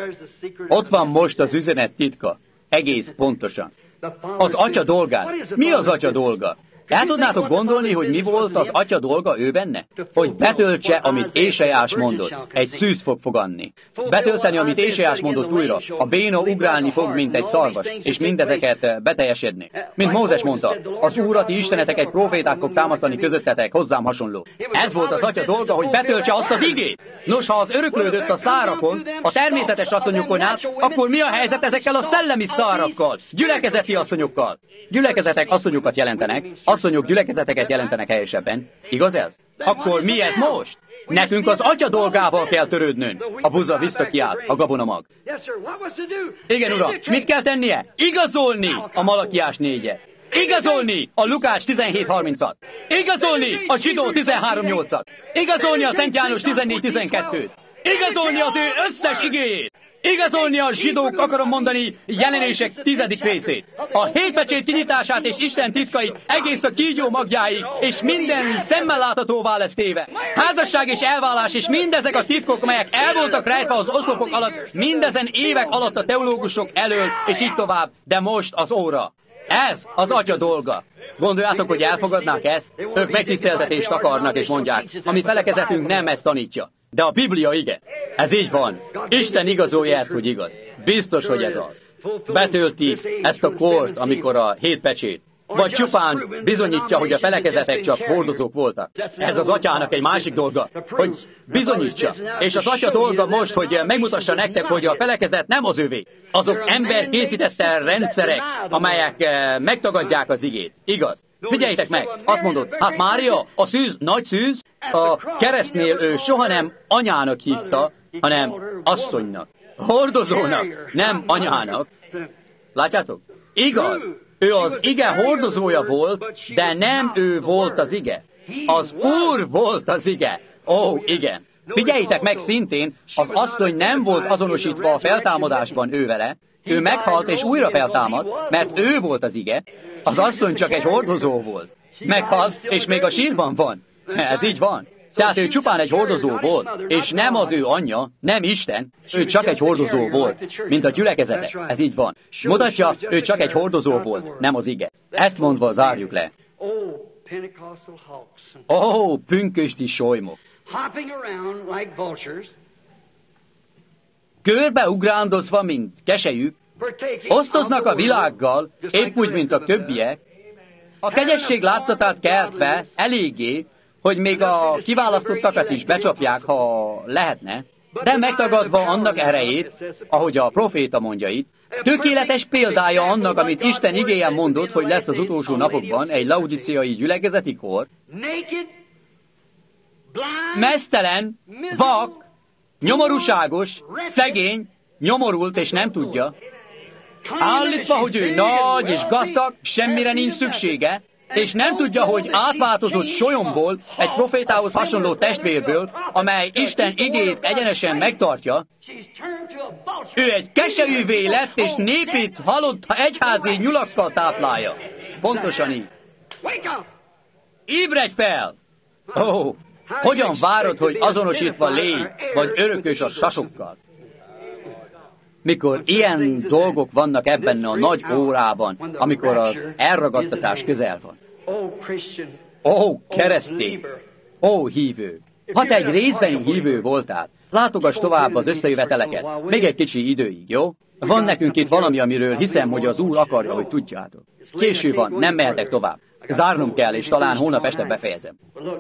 Ott van most az üzenet titka. Egész pontosan. Az atya dolgát. Mi az atya dolga? El tudnátok gondolni, hogy mi volt az atya dolga ő benne? Hogy betöltse, amit Ézsaiás mondott. Egy szűz fog foganni. Betölteni, amit Ézsaiás mondott újra. A béna ugrálni fog, mint egy szarvas, és mindezeket beteljesedni. Mint Mózes mondta, az Úr, a ti istenetek egy profétát fog támasztani közöttetek, hozzám hasonló. Ez volt az atya dolga, hogy betöltse azt az igét. Nos, ha az öröklődött a szárakon, a természetes asszonyokon át, akkor mi a helyzet ezekkel a szellemi szárakkal, gyülekezeti asszonyokkal? Gyülekezetek asszonyokat jelentenek, asszonyok gyülekezeteket jelentenek helyesebben. Igaz ez? Akkor mi ez most? Nekünk az atya dolgával kell törődnünk. A buza visszakiáll, a gabonamag. Igen, uram, mit kell tennie? Igazolni a Malakiás négyet. Igazolni a Lukács tizenhét harmincat. Igazolni a Zsidó tizenhárom nyolcat. Igazolni a Szent János tizennégy tizenkettőt. Igazolni az ő összes igéjét. Igazolni a zsidók, akarom mondani, jelenések tizedik részét. A hétpecsét kinyitását és Isten titkait egész a kígyó magjáig, és minden szemmel láthatóvá lesz téve. Házasság és elválás, és mindezek a titkok, melyek el voltak rejtve az oszlopok alatt, mindezen évek alatt a teológusok elől, és így tovább, de most az óra. Ez az atya dolga. Gondoljátok, hogy elfogadnák ezt? Ők megtiszteltetést akarnak, és mondják, a mi felekezetünk nem ezt tanítja. De a Biblia igen. Ez így van. Isten igazolja ezt, hogy igaz. Biztos, hogy ez az. Betölti ezt a kort, amikor a hét pecsét. Vagy csupán bizonyítja, hogy a felekezetek csak hordozók voltak. Ez az atyának egy másik dolga, hogy bizonyítsa. És az atya dolga most, hogy megmutassa nektek, hogy a felekezet nem az övé. Azok ember készítette rendszerek, amelyek megtagadják az igét. Igaz? Figyeljétek meg, azt mondod, hát Mária, a szűz, nagy szűz, a keresztnél ő soha nem anyának hívta, hanem asszonynak. Hordozónak, nem anyának. Látjátok? Igaz, ő az ige hordozója volt, de nem ő volt az ige. Az Úr volt az ige. Ó, igen. Figyeljétek meg szintén, az asszony nem volt azonosítva a feltámadásban ő vele, ő meghalt és újra feltámad, mert ő volt az ige, az asszony csak egy hordozó volt. Meghalt, és még a sírban van. Ez így van. Tehát ő csupán egy hordozó volt, és nem az ő anyja, nem Isten, ő csak egy hordozó volt, mint a gyülekezete. Ez így van. Mutatja, ő csak egy hordozó volt, nem az ige. Ezt mondva zárjuk le. Ó, oh, pünkösdi solymok. Körbeugrandozva, mint keselyük, osztoznak a világgal, épp úgy, mint a többiek, a kegyesség látszatát keltve eléggé, hogy még a kiválasztottakat is becsapják, ha lehetne, de megtagadva annak erejét, ahogy a proféta mondja itt, tökéletes példája annak, amit Isten igéjen mondott, hogy lesz az utolsó napokban egy laudiciai gyülekezeti kor, meztelen, vak, nyomorúságos, szegény, nyomorult és nem tudja, állítva, hogy ő nagy és gazdag, semmire nincs szüksége, és nem tudja, hogy átváltozott solyomból, egy profétához hasonló testvérből, amely Isten igét egyenesen megtartja, ő egy keselyűvé lett, és népét halott egyházi nyulakkal táplálja. Pontosan így. Ébredj fel! Ó, oh, hogyan várod, hogy azonosítva légy, vagy örökös a sasokkal? Mikor ilyen dolgok vannak ebben a nagy órában, amikor az elragadtatás közel van. Ó, keresztény! Ó, hívő! Ha te egy részben hívő voltál, látogass tovább az összejöveteleket. Még egy kicsi időig, jó? Van nekünk itt valami, amiről hiszem, hogy az Úr akarja, hogy tudjátok. Késő van, nem mehetek tovább. Zárnom kell, és talán holnap este befejezem.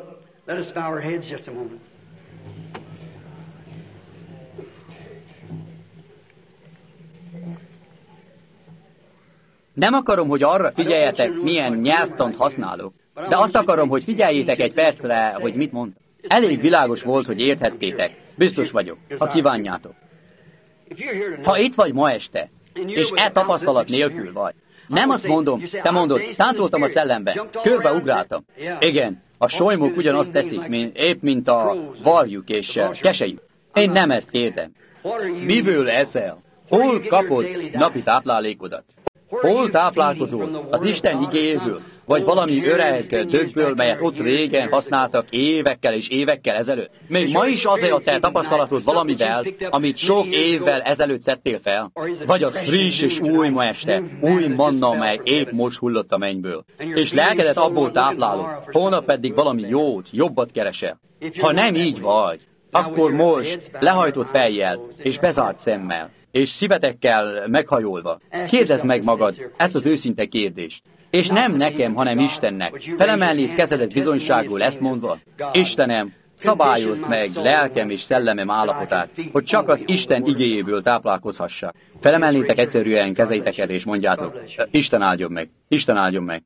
Nem akarom, hogy arra figyeljetek, milyen nyelvtant használok, de azt akarom, hogy figyeljétek egy percre, hogy mit mondtam. Elég világos volt, hogy érthettétek. Biztos vagyok, ha kívánjátok. Ha itt vagy ma este, és e tapasztalat nélkül vagy, nem azt mondom, te mondod, táncoltam a szellemben, körbeugráltam. Igen, a solymok ugyanazt teszik, mint, épp mint a varjuk és keselyük. Én nem ezt kérdem. Miből eszel? Hol kapod napi táplálékodat? Hol táplálkozol? Az Isten igéjéből? Vagy valami öreg dögből, melyet ott régen használtak évekkel és évekkel ezelőtt? Még ma is azért a te tapasztalatod valamivel, amit sok évvel ezelőtt szedtél fel? Vagy az friss és új ma este, új manna, mely épp most hullott a mennyből? És lelkedet abból táplálod, holnap pedig valami jót, jobbat keresel. Ha nem így vagy, akkor most lehajtott fejjel és bezárt szemmel, és szívetekkel meghajolva, kérdezd meg magad ezt az őszinte kérdést. És nem nekem, hanem Istennek. Felemelnéd kezedet bizonyságul ezt mondva? Istenem, szabályozd meg lelkem és szellemem állapotát, hogy csak az Isten igéjéből táplálkozhassak. Felemelnétek egyszerűen kezeiteket és mondjátok, Isten áldjon meg, Isten áldjon meg.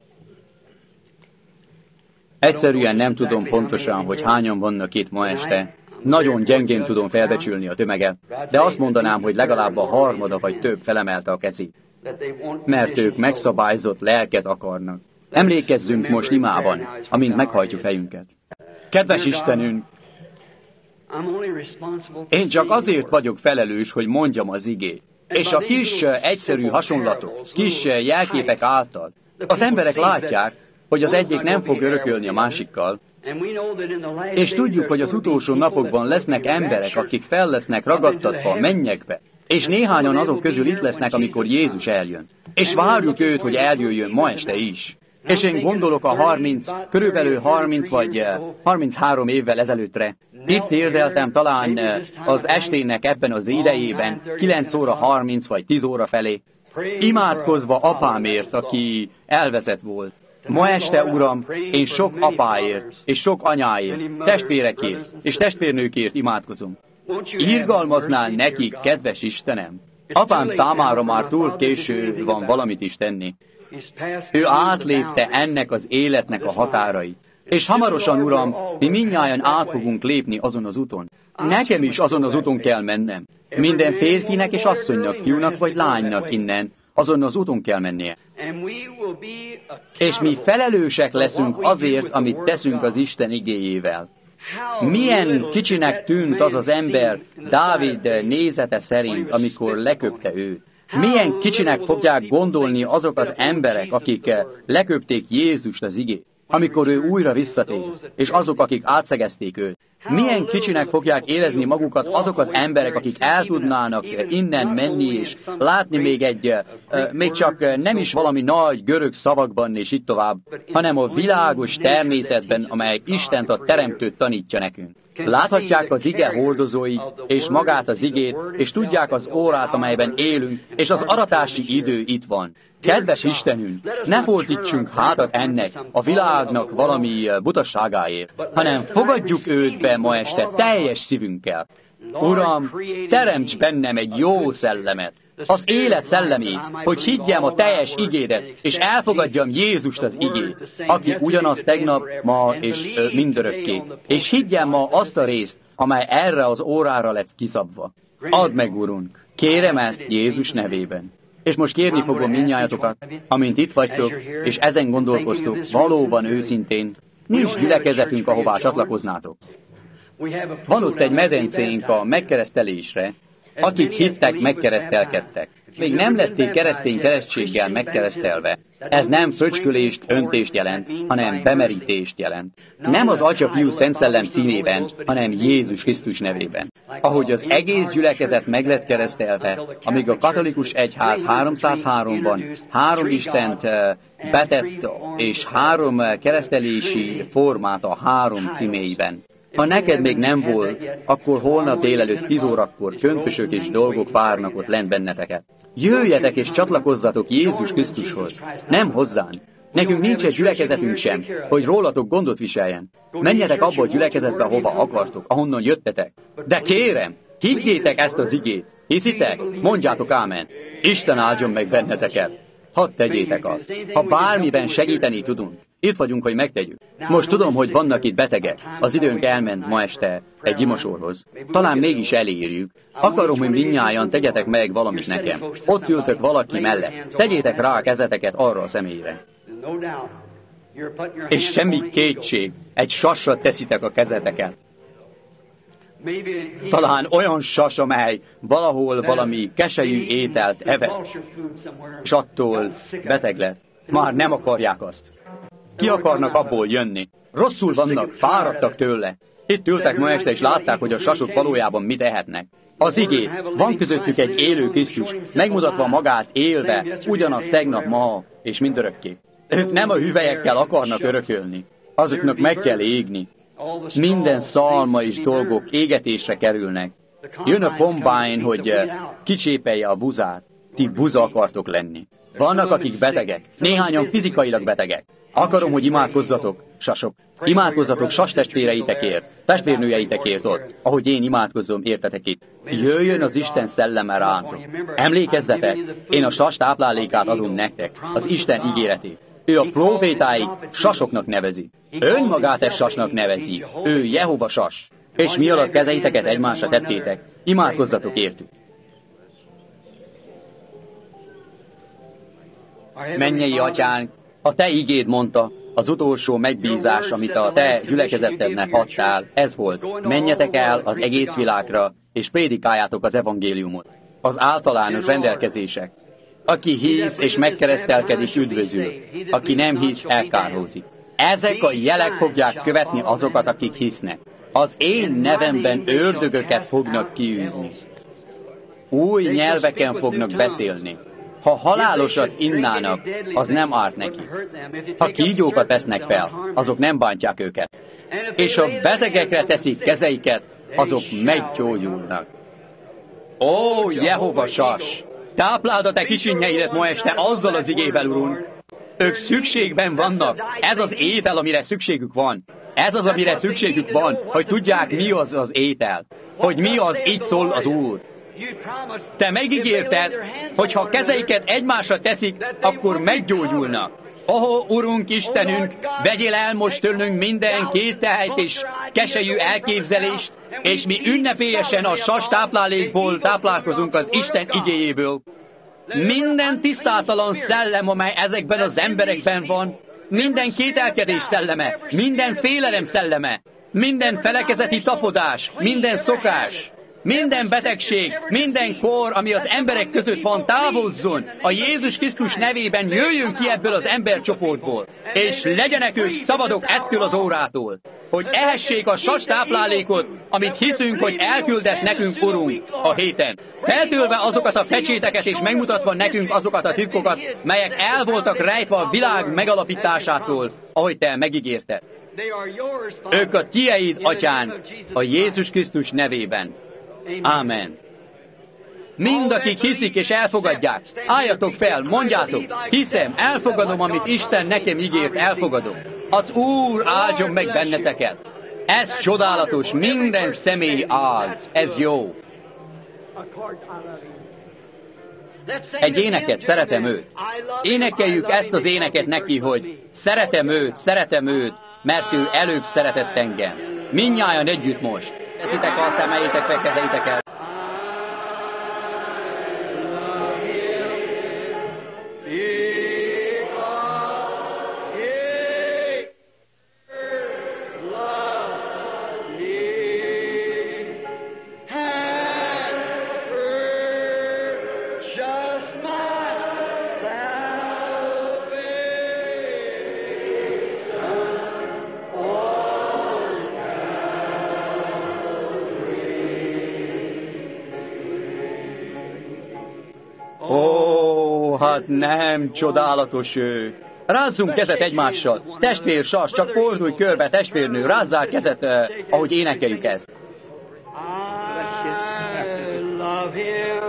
Egyszerűen nem tudom pontosan, hogy hányan vannak itt ma este. Nagyon gyengén tudom felbecsülni a tömeget, de azt mondanám, hogy legalább a harmada vagy több felemelte a kezét. Mert ők megszabályzott lelket akarnak. Emlékezzünk most imában, amint meghajtjuk fejünket. Kedves Istenünk, én csak azért vagyok felelős, hogy mondjam az igét. És a kis, egyszerű hasonlatok, kis jelképek által az emberek látják, hogy az egyik nem fog örökölni a másikkal, és tudjuk, hogy az utolsó napokban lesznek emberek, akik fel lesznek ragadtatva a mennyekbe, és néhányan azok közül itt lesznek, amikor Jézus eljön. És várjuk őt, hogy eljöjjön ma este is. És én gondolok a harminc, körülbelül harminc vagy harminchárom évvel ezelőttre. Itt érdeltem talán az estének ebben az idejében, kilenc óra harminc vagy tíz óra felé, imádkozva apámért, aki elveszett volt. Ma este, Uram, én sok apáért, és sok anyáért, testvérekért, és testvérnőkért imádkozom. Irgalmaznál nekik, kedves Istenem? Apám számára már túl késő van valamit is tenni. Ő átlépte ennek az életnek a határait. És hamarosan, Uram, mi mindnyájan át fogunk lépni azon az úton. Nekem is azon az úton kell mennem. Minden férfinek és asszonynak, fiúnak vagy lánynak innen azon az úton kell mennie. És mi felelősek leszünk azért, amit teszünk az Isten igéjével. Milyen kicsinek tűnt az az ember Dávid nézete szerint, amikor leköpte őt. Milyen kicsinek fogják gondolni azok az emberek, akik leköpték Jézust az igét, amikor ő újra visszatér, és azok, akik átszegezték őt. Milyen kicsinek fogják érezni magukat azok az emberek, akik el tudnának innen menni, és látni még egy, még csak nem is valami nagy görög szavakban, és itt tovább, hanem a világos természetben, amely Istent a Teremtőt tanítja nekünk. Láthatják az ige hordozóit, és magát az igét, és tudják az órát, amelyben élünk, és az aratási idő itt van. Kedves Istenünk, ne fordítsunk hátat ennek, a világnak valami butasságáért, hanem fogadjuk őt be ma este teljes szívünkkel. Uram, teremts bennem egy jó szellemet, az élet szellemét, hogy higgyem a teljes igédet, és elfogadjam Jézust az igét, aki ugyanaz tegnap, ma és ö, mindörökké, és higgyem ma azt a részt, amely erre az órára lesz kiszabva. Add meg, Urunk, kérem ezt Jézus nevében. És most kérni fogom mindnyájatokat, amint itt vagytok, és ezen gondolkoztok, valóban őszintén, nincs gyülekezetünk, ahová csatlakoznátok. Van ott egy medencénk a megkeresztelésre, akik hittek, megkeresztelkedtek. Még nem lették keresztény keresztséggel megkeresztelve. Ez nem fröcskölést, öntést jelent, hanem bemerítést jelent. Nem az Atya, Fiú, Szent Szellem címében, hanem Jézus Krisztus nevében. Ahogy az egész gyülekezet meg lett keresztelve, amíg a katolikus egyház háromszázháromban három Istent betett, és három keresztelési formát a három címében. Ha neked még nem volt, akkor holnap délelőtt tíz órakor köntösök és dolgok várnak ott lent benneteket. Jöjjetek és csatlakozzatok Jézus Krisztushoz, nem hozzánk. Nekünk nincs egy gyülekezetünk sem, hogy rólatok gondot viseljen. Menjetek abba a gyülekezetbe, hova akartok, ahonnan jöttetek. De kérem, higgyétek ezt az igét. Hiszitek? Mondjátok ámen. Isten áldjon meg benneteket. Hadd tegyétek azt. Ha bármiben segíteni tudunk, itt vagyunk, hogy megtegyük. Most tudom, hogy vannak itt betegek. Az időnk elment ma este egy imasorhoz. Talán mégis elérjük. Akarom, hogy mindnyájan tegyetek meg valamit nekem. Ott ültök valaki mellett. Tegyétek rá a kezeteket arra a személyre. És semmi kétség, egy sasra teszitek a kezeteket. Talán olyan sas, amely valahol valami keselyű ételt evett, és attól beteg lett. Már nem akarják azt. Ki akarnak abból jönni? Rosszul vannak, fáradtak tőle. Itt ültek ma este, és látták, hogy a sasok valójában mit ehetnek. Az igé, van közöttük egy élő Krisztus, megmutatva magát élve, ugyanaz tegnap, ma és mindörökké. Ők nem a hüvelyekkel akarnak örökölni. Azoknak meg kell égni. Minden szalma és dolgok égetésre kerülnek. Jön a kombány, hogy kicsépelje a buzát. Ti buza akartok lenni. Vannak, akik betegek. Néhányan fizikailag betegek. Akarom, hogy imádkozzatok, sasok. Imádkozzatok sas testvéreitekért, testvérnőjeitekért ott, ahogy én imádkozom, értetek itt. Jöjjön az Isten szelleme rántok. Emlékezzetek, én a sas táplálékát adom nektek, az Isten ígéretét. Ő a profétáit sasoknak nevezi. Önmagát egy sasnak nevezi. Ő Jehova sas. És mi alatt kezeiteket egymásra tettétek, imádkozzatok értük. Mennyei atyánk, a te igéd mondta, az utolsó megbízás, amit a te gyülekezetednek adtál, ez volt. Menjetek el az egész világra, és prédikáljátok az evangéliumot. Az általános rendelkezések. Aki hisz és megkeresztelkedik, üdvözül. Aki nem hisz, elkárhózik. Ezek a jelek fogják követni azokat, akik hisznek. Az én nevemben ördögöket fognak kiűzni. Új nyelveken fognak beszélni. Ha halálosat innának, az nem árt neki. Ha kígyókat vesznek fel, azok nem bántják őket. És ha betegekre teszik kezeiket, azok meggyógyulnak. Ó, Jehova sas! Tápláld a te kicsinyeidet ma este azzal az igével, Urunk. Ők szükségben vannak. Ez az étel, amire szükségük van. Ez az, amire szükségük van, hogy tudják, mi az az étel. Hogy mi az, így szól az Úr. Te megígérted, hogy ha kezeiket egymásra teszik, akkor meggyógyulnak. Ó, Urunk Istenünk, vegyél el most tőlünk minden kételyt és keselyű elképzelést, és mi ünnepélyesen a sas táplálékból táplálkozunk az Isten igéjéből. Minden tisztátalan szellem, amely ezekben az emberekben van, minden kételkedés szelleme, minden félelem szelleme, minden felekezeti tapodás, minden szokás, minden betegség, minden kor, ami az emberek között van, távozzon, a Jézus Krisztus nevében jöjjön ki ebből az embercsoportból, és legyenek ők szabadok ettől az órától, hogy ehessék a sas táplálékot, amit hiszünk, hogy elküldesz nekünk, Urunk, a héten. Feltölve azokat a pecséteket és megmutatva nekünk azokat a titkokat, melyek el voltak rejtve a világ megalapításától, ahogy te megígérted. Ők a tieid, atyán, a Jézus Krisztus nevében. Ámen. Mind, akik hiszik és elfogadják, álljatok fel, mondjátok, hiszem, elfogadom, amit Isten nekem ígért, elfogadom. Az Úr áldjon meg benneteket. Ez csodálatos, minden személy áld, ez jó. Egy éneket, szeretem őt. Énekeljük ezt az éneket neki, hogy szeretem őt, szeretem őt, mert ő előbb szeretett engem. Mindnyájan együtt most. Teszitek azt, emeljétek fel kezeiteket. Ó, hát nem csodálatos ő. Rázzunk kezet egymással. Testvér, sas, csak fordulj körbe, testvérnő, rázzál kezet, eh, ahogy énekeljük ezt. I love him.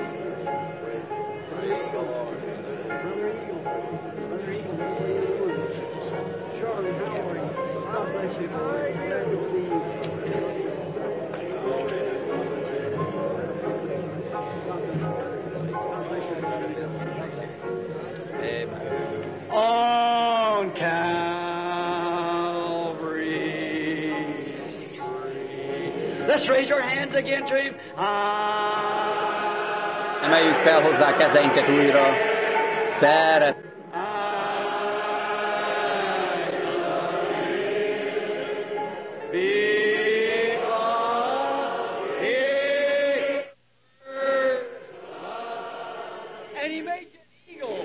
On Calvary's tree. Let's raise your hands again to him. I Emeljük fel hozzá kezeinket újra. Szeret. And he made you an eagle.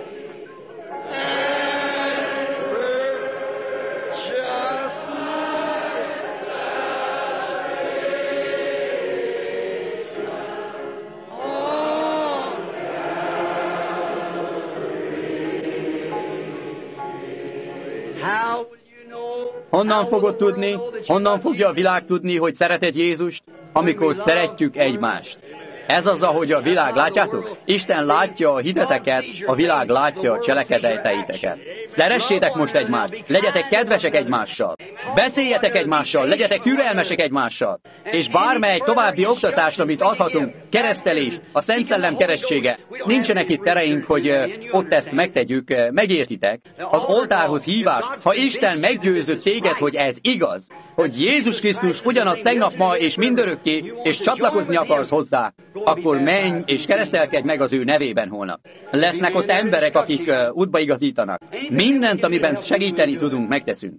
Honnan fogod tudni, honnan fogja a világ tudni, hogy szereted Jézust, amikor szeretjük egymást? Ez az, ahogy a világ, látjátok? Isten látja a hiteteket, a világ látja a cselekedeteiteket. Szeressétek most egymást, legyetek kedvesek egymással, beszéljetek egymással, legyetek türelmesek egymással, és bármely további oktatást, amit adhatunk, keresztelés, a Szent Szellem keresztsége, nincsenek itt tereink, hogy uh, ott ezt megtegyük, uh, megértitek. Az oltárhoz hívás, ha Isten meggyőzött téged, hogy ez igaz, hogy Jézus Krisztus ugyanaz tegnap, ma és mindörökké, és csatlakozni akarsz hozzá, akkor menj és keresztelkedj meg az ő nevében holnap. Lesznek ott emberek, akik uh, útba igazítanak. Mindent, amiben segíteni tudunk, megteszünk.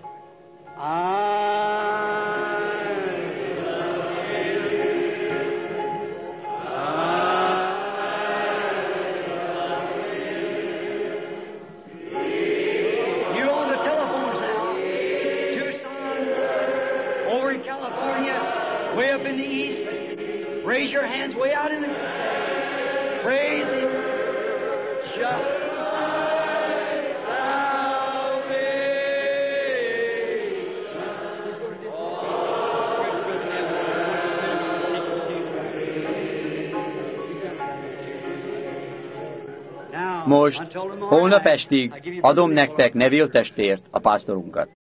Way up in the east. Raise your hands way out in the... Praise him. Just Most, holnap estig adom nektek Neville testvért, a pásztorunkat.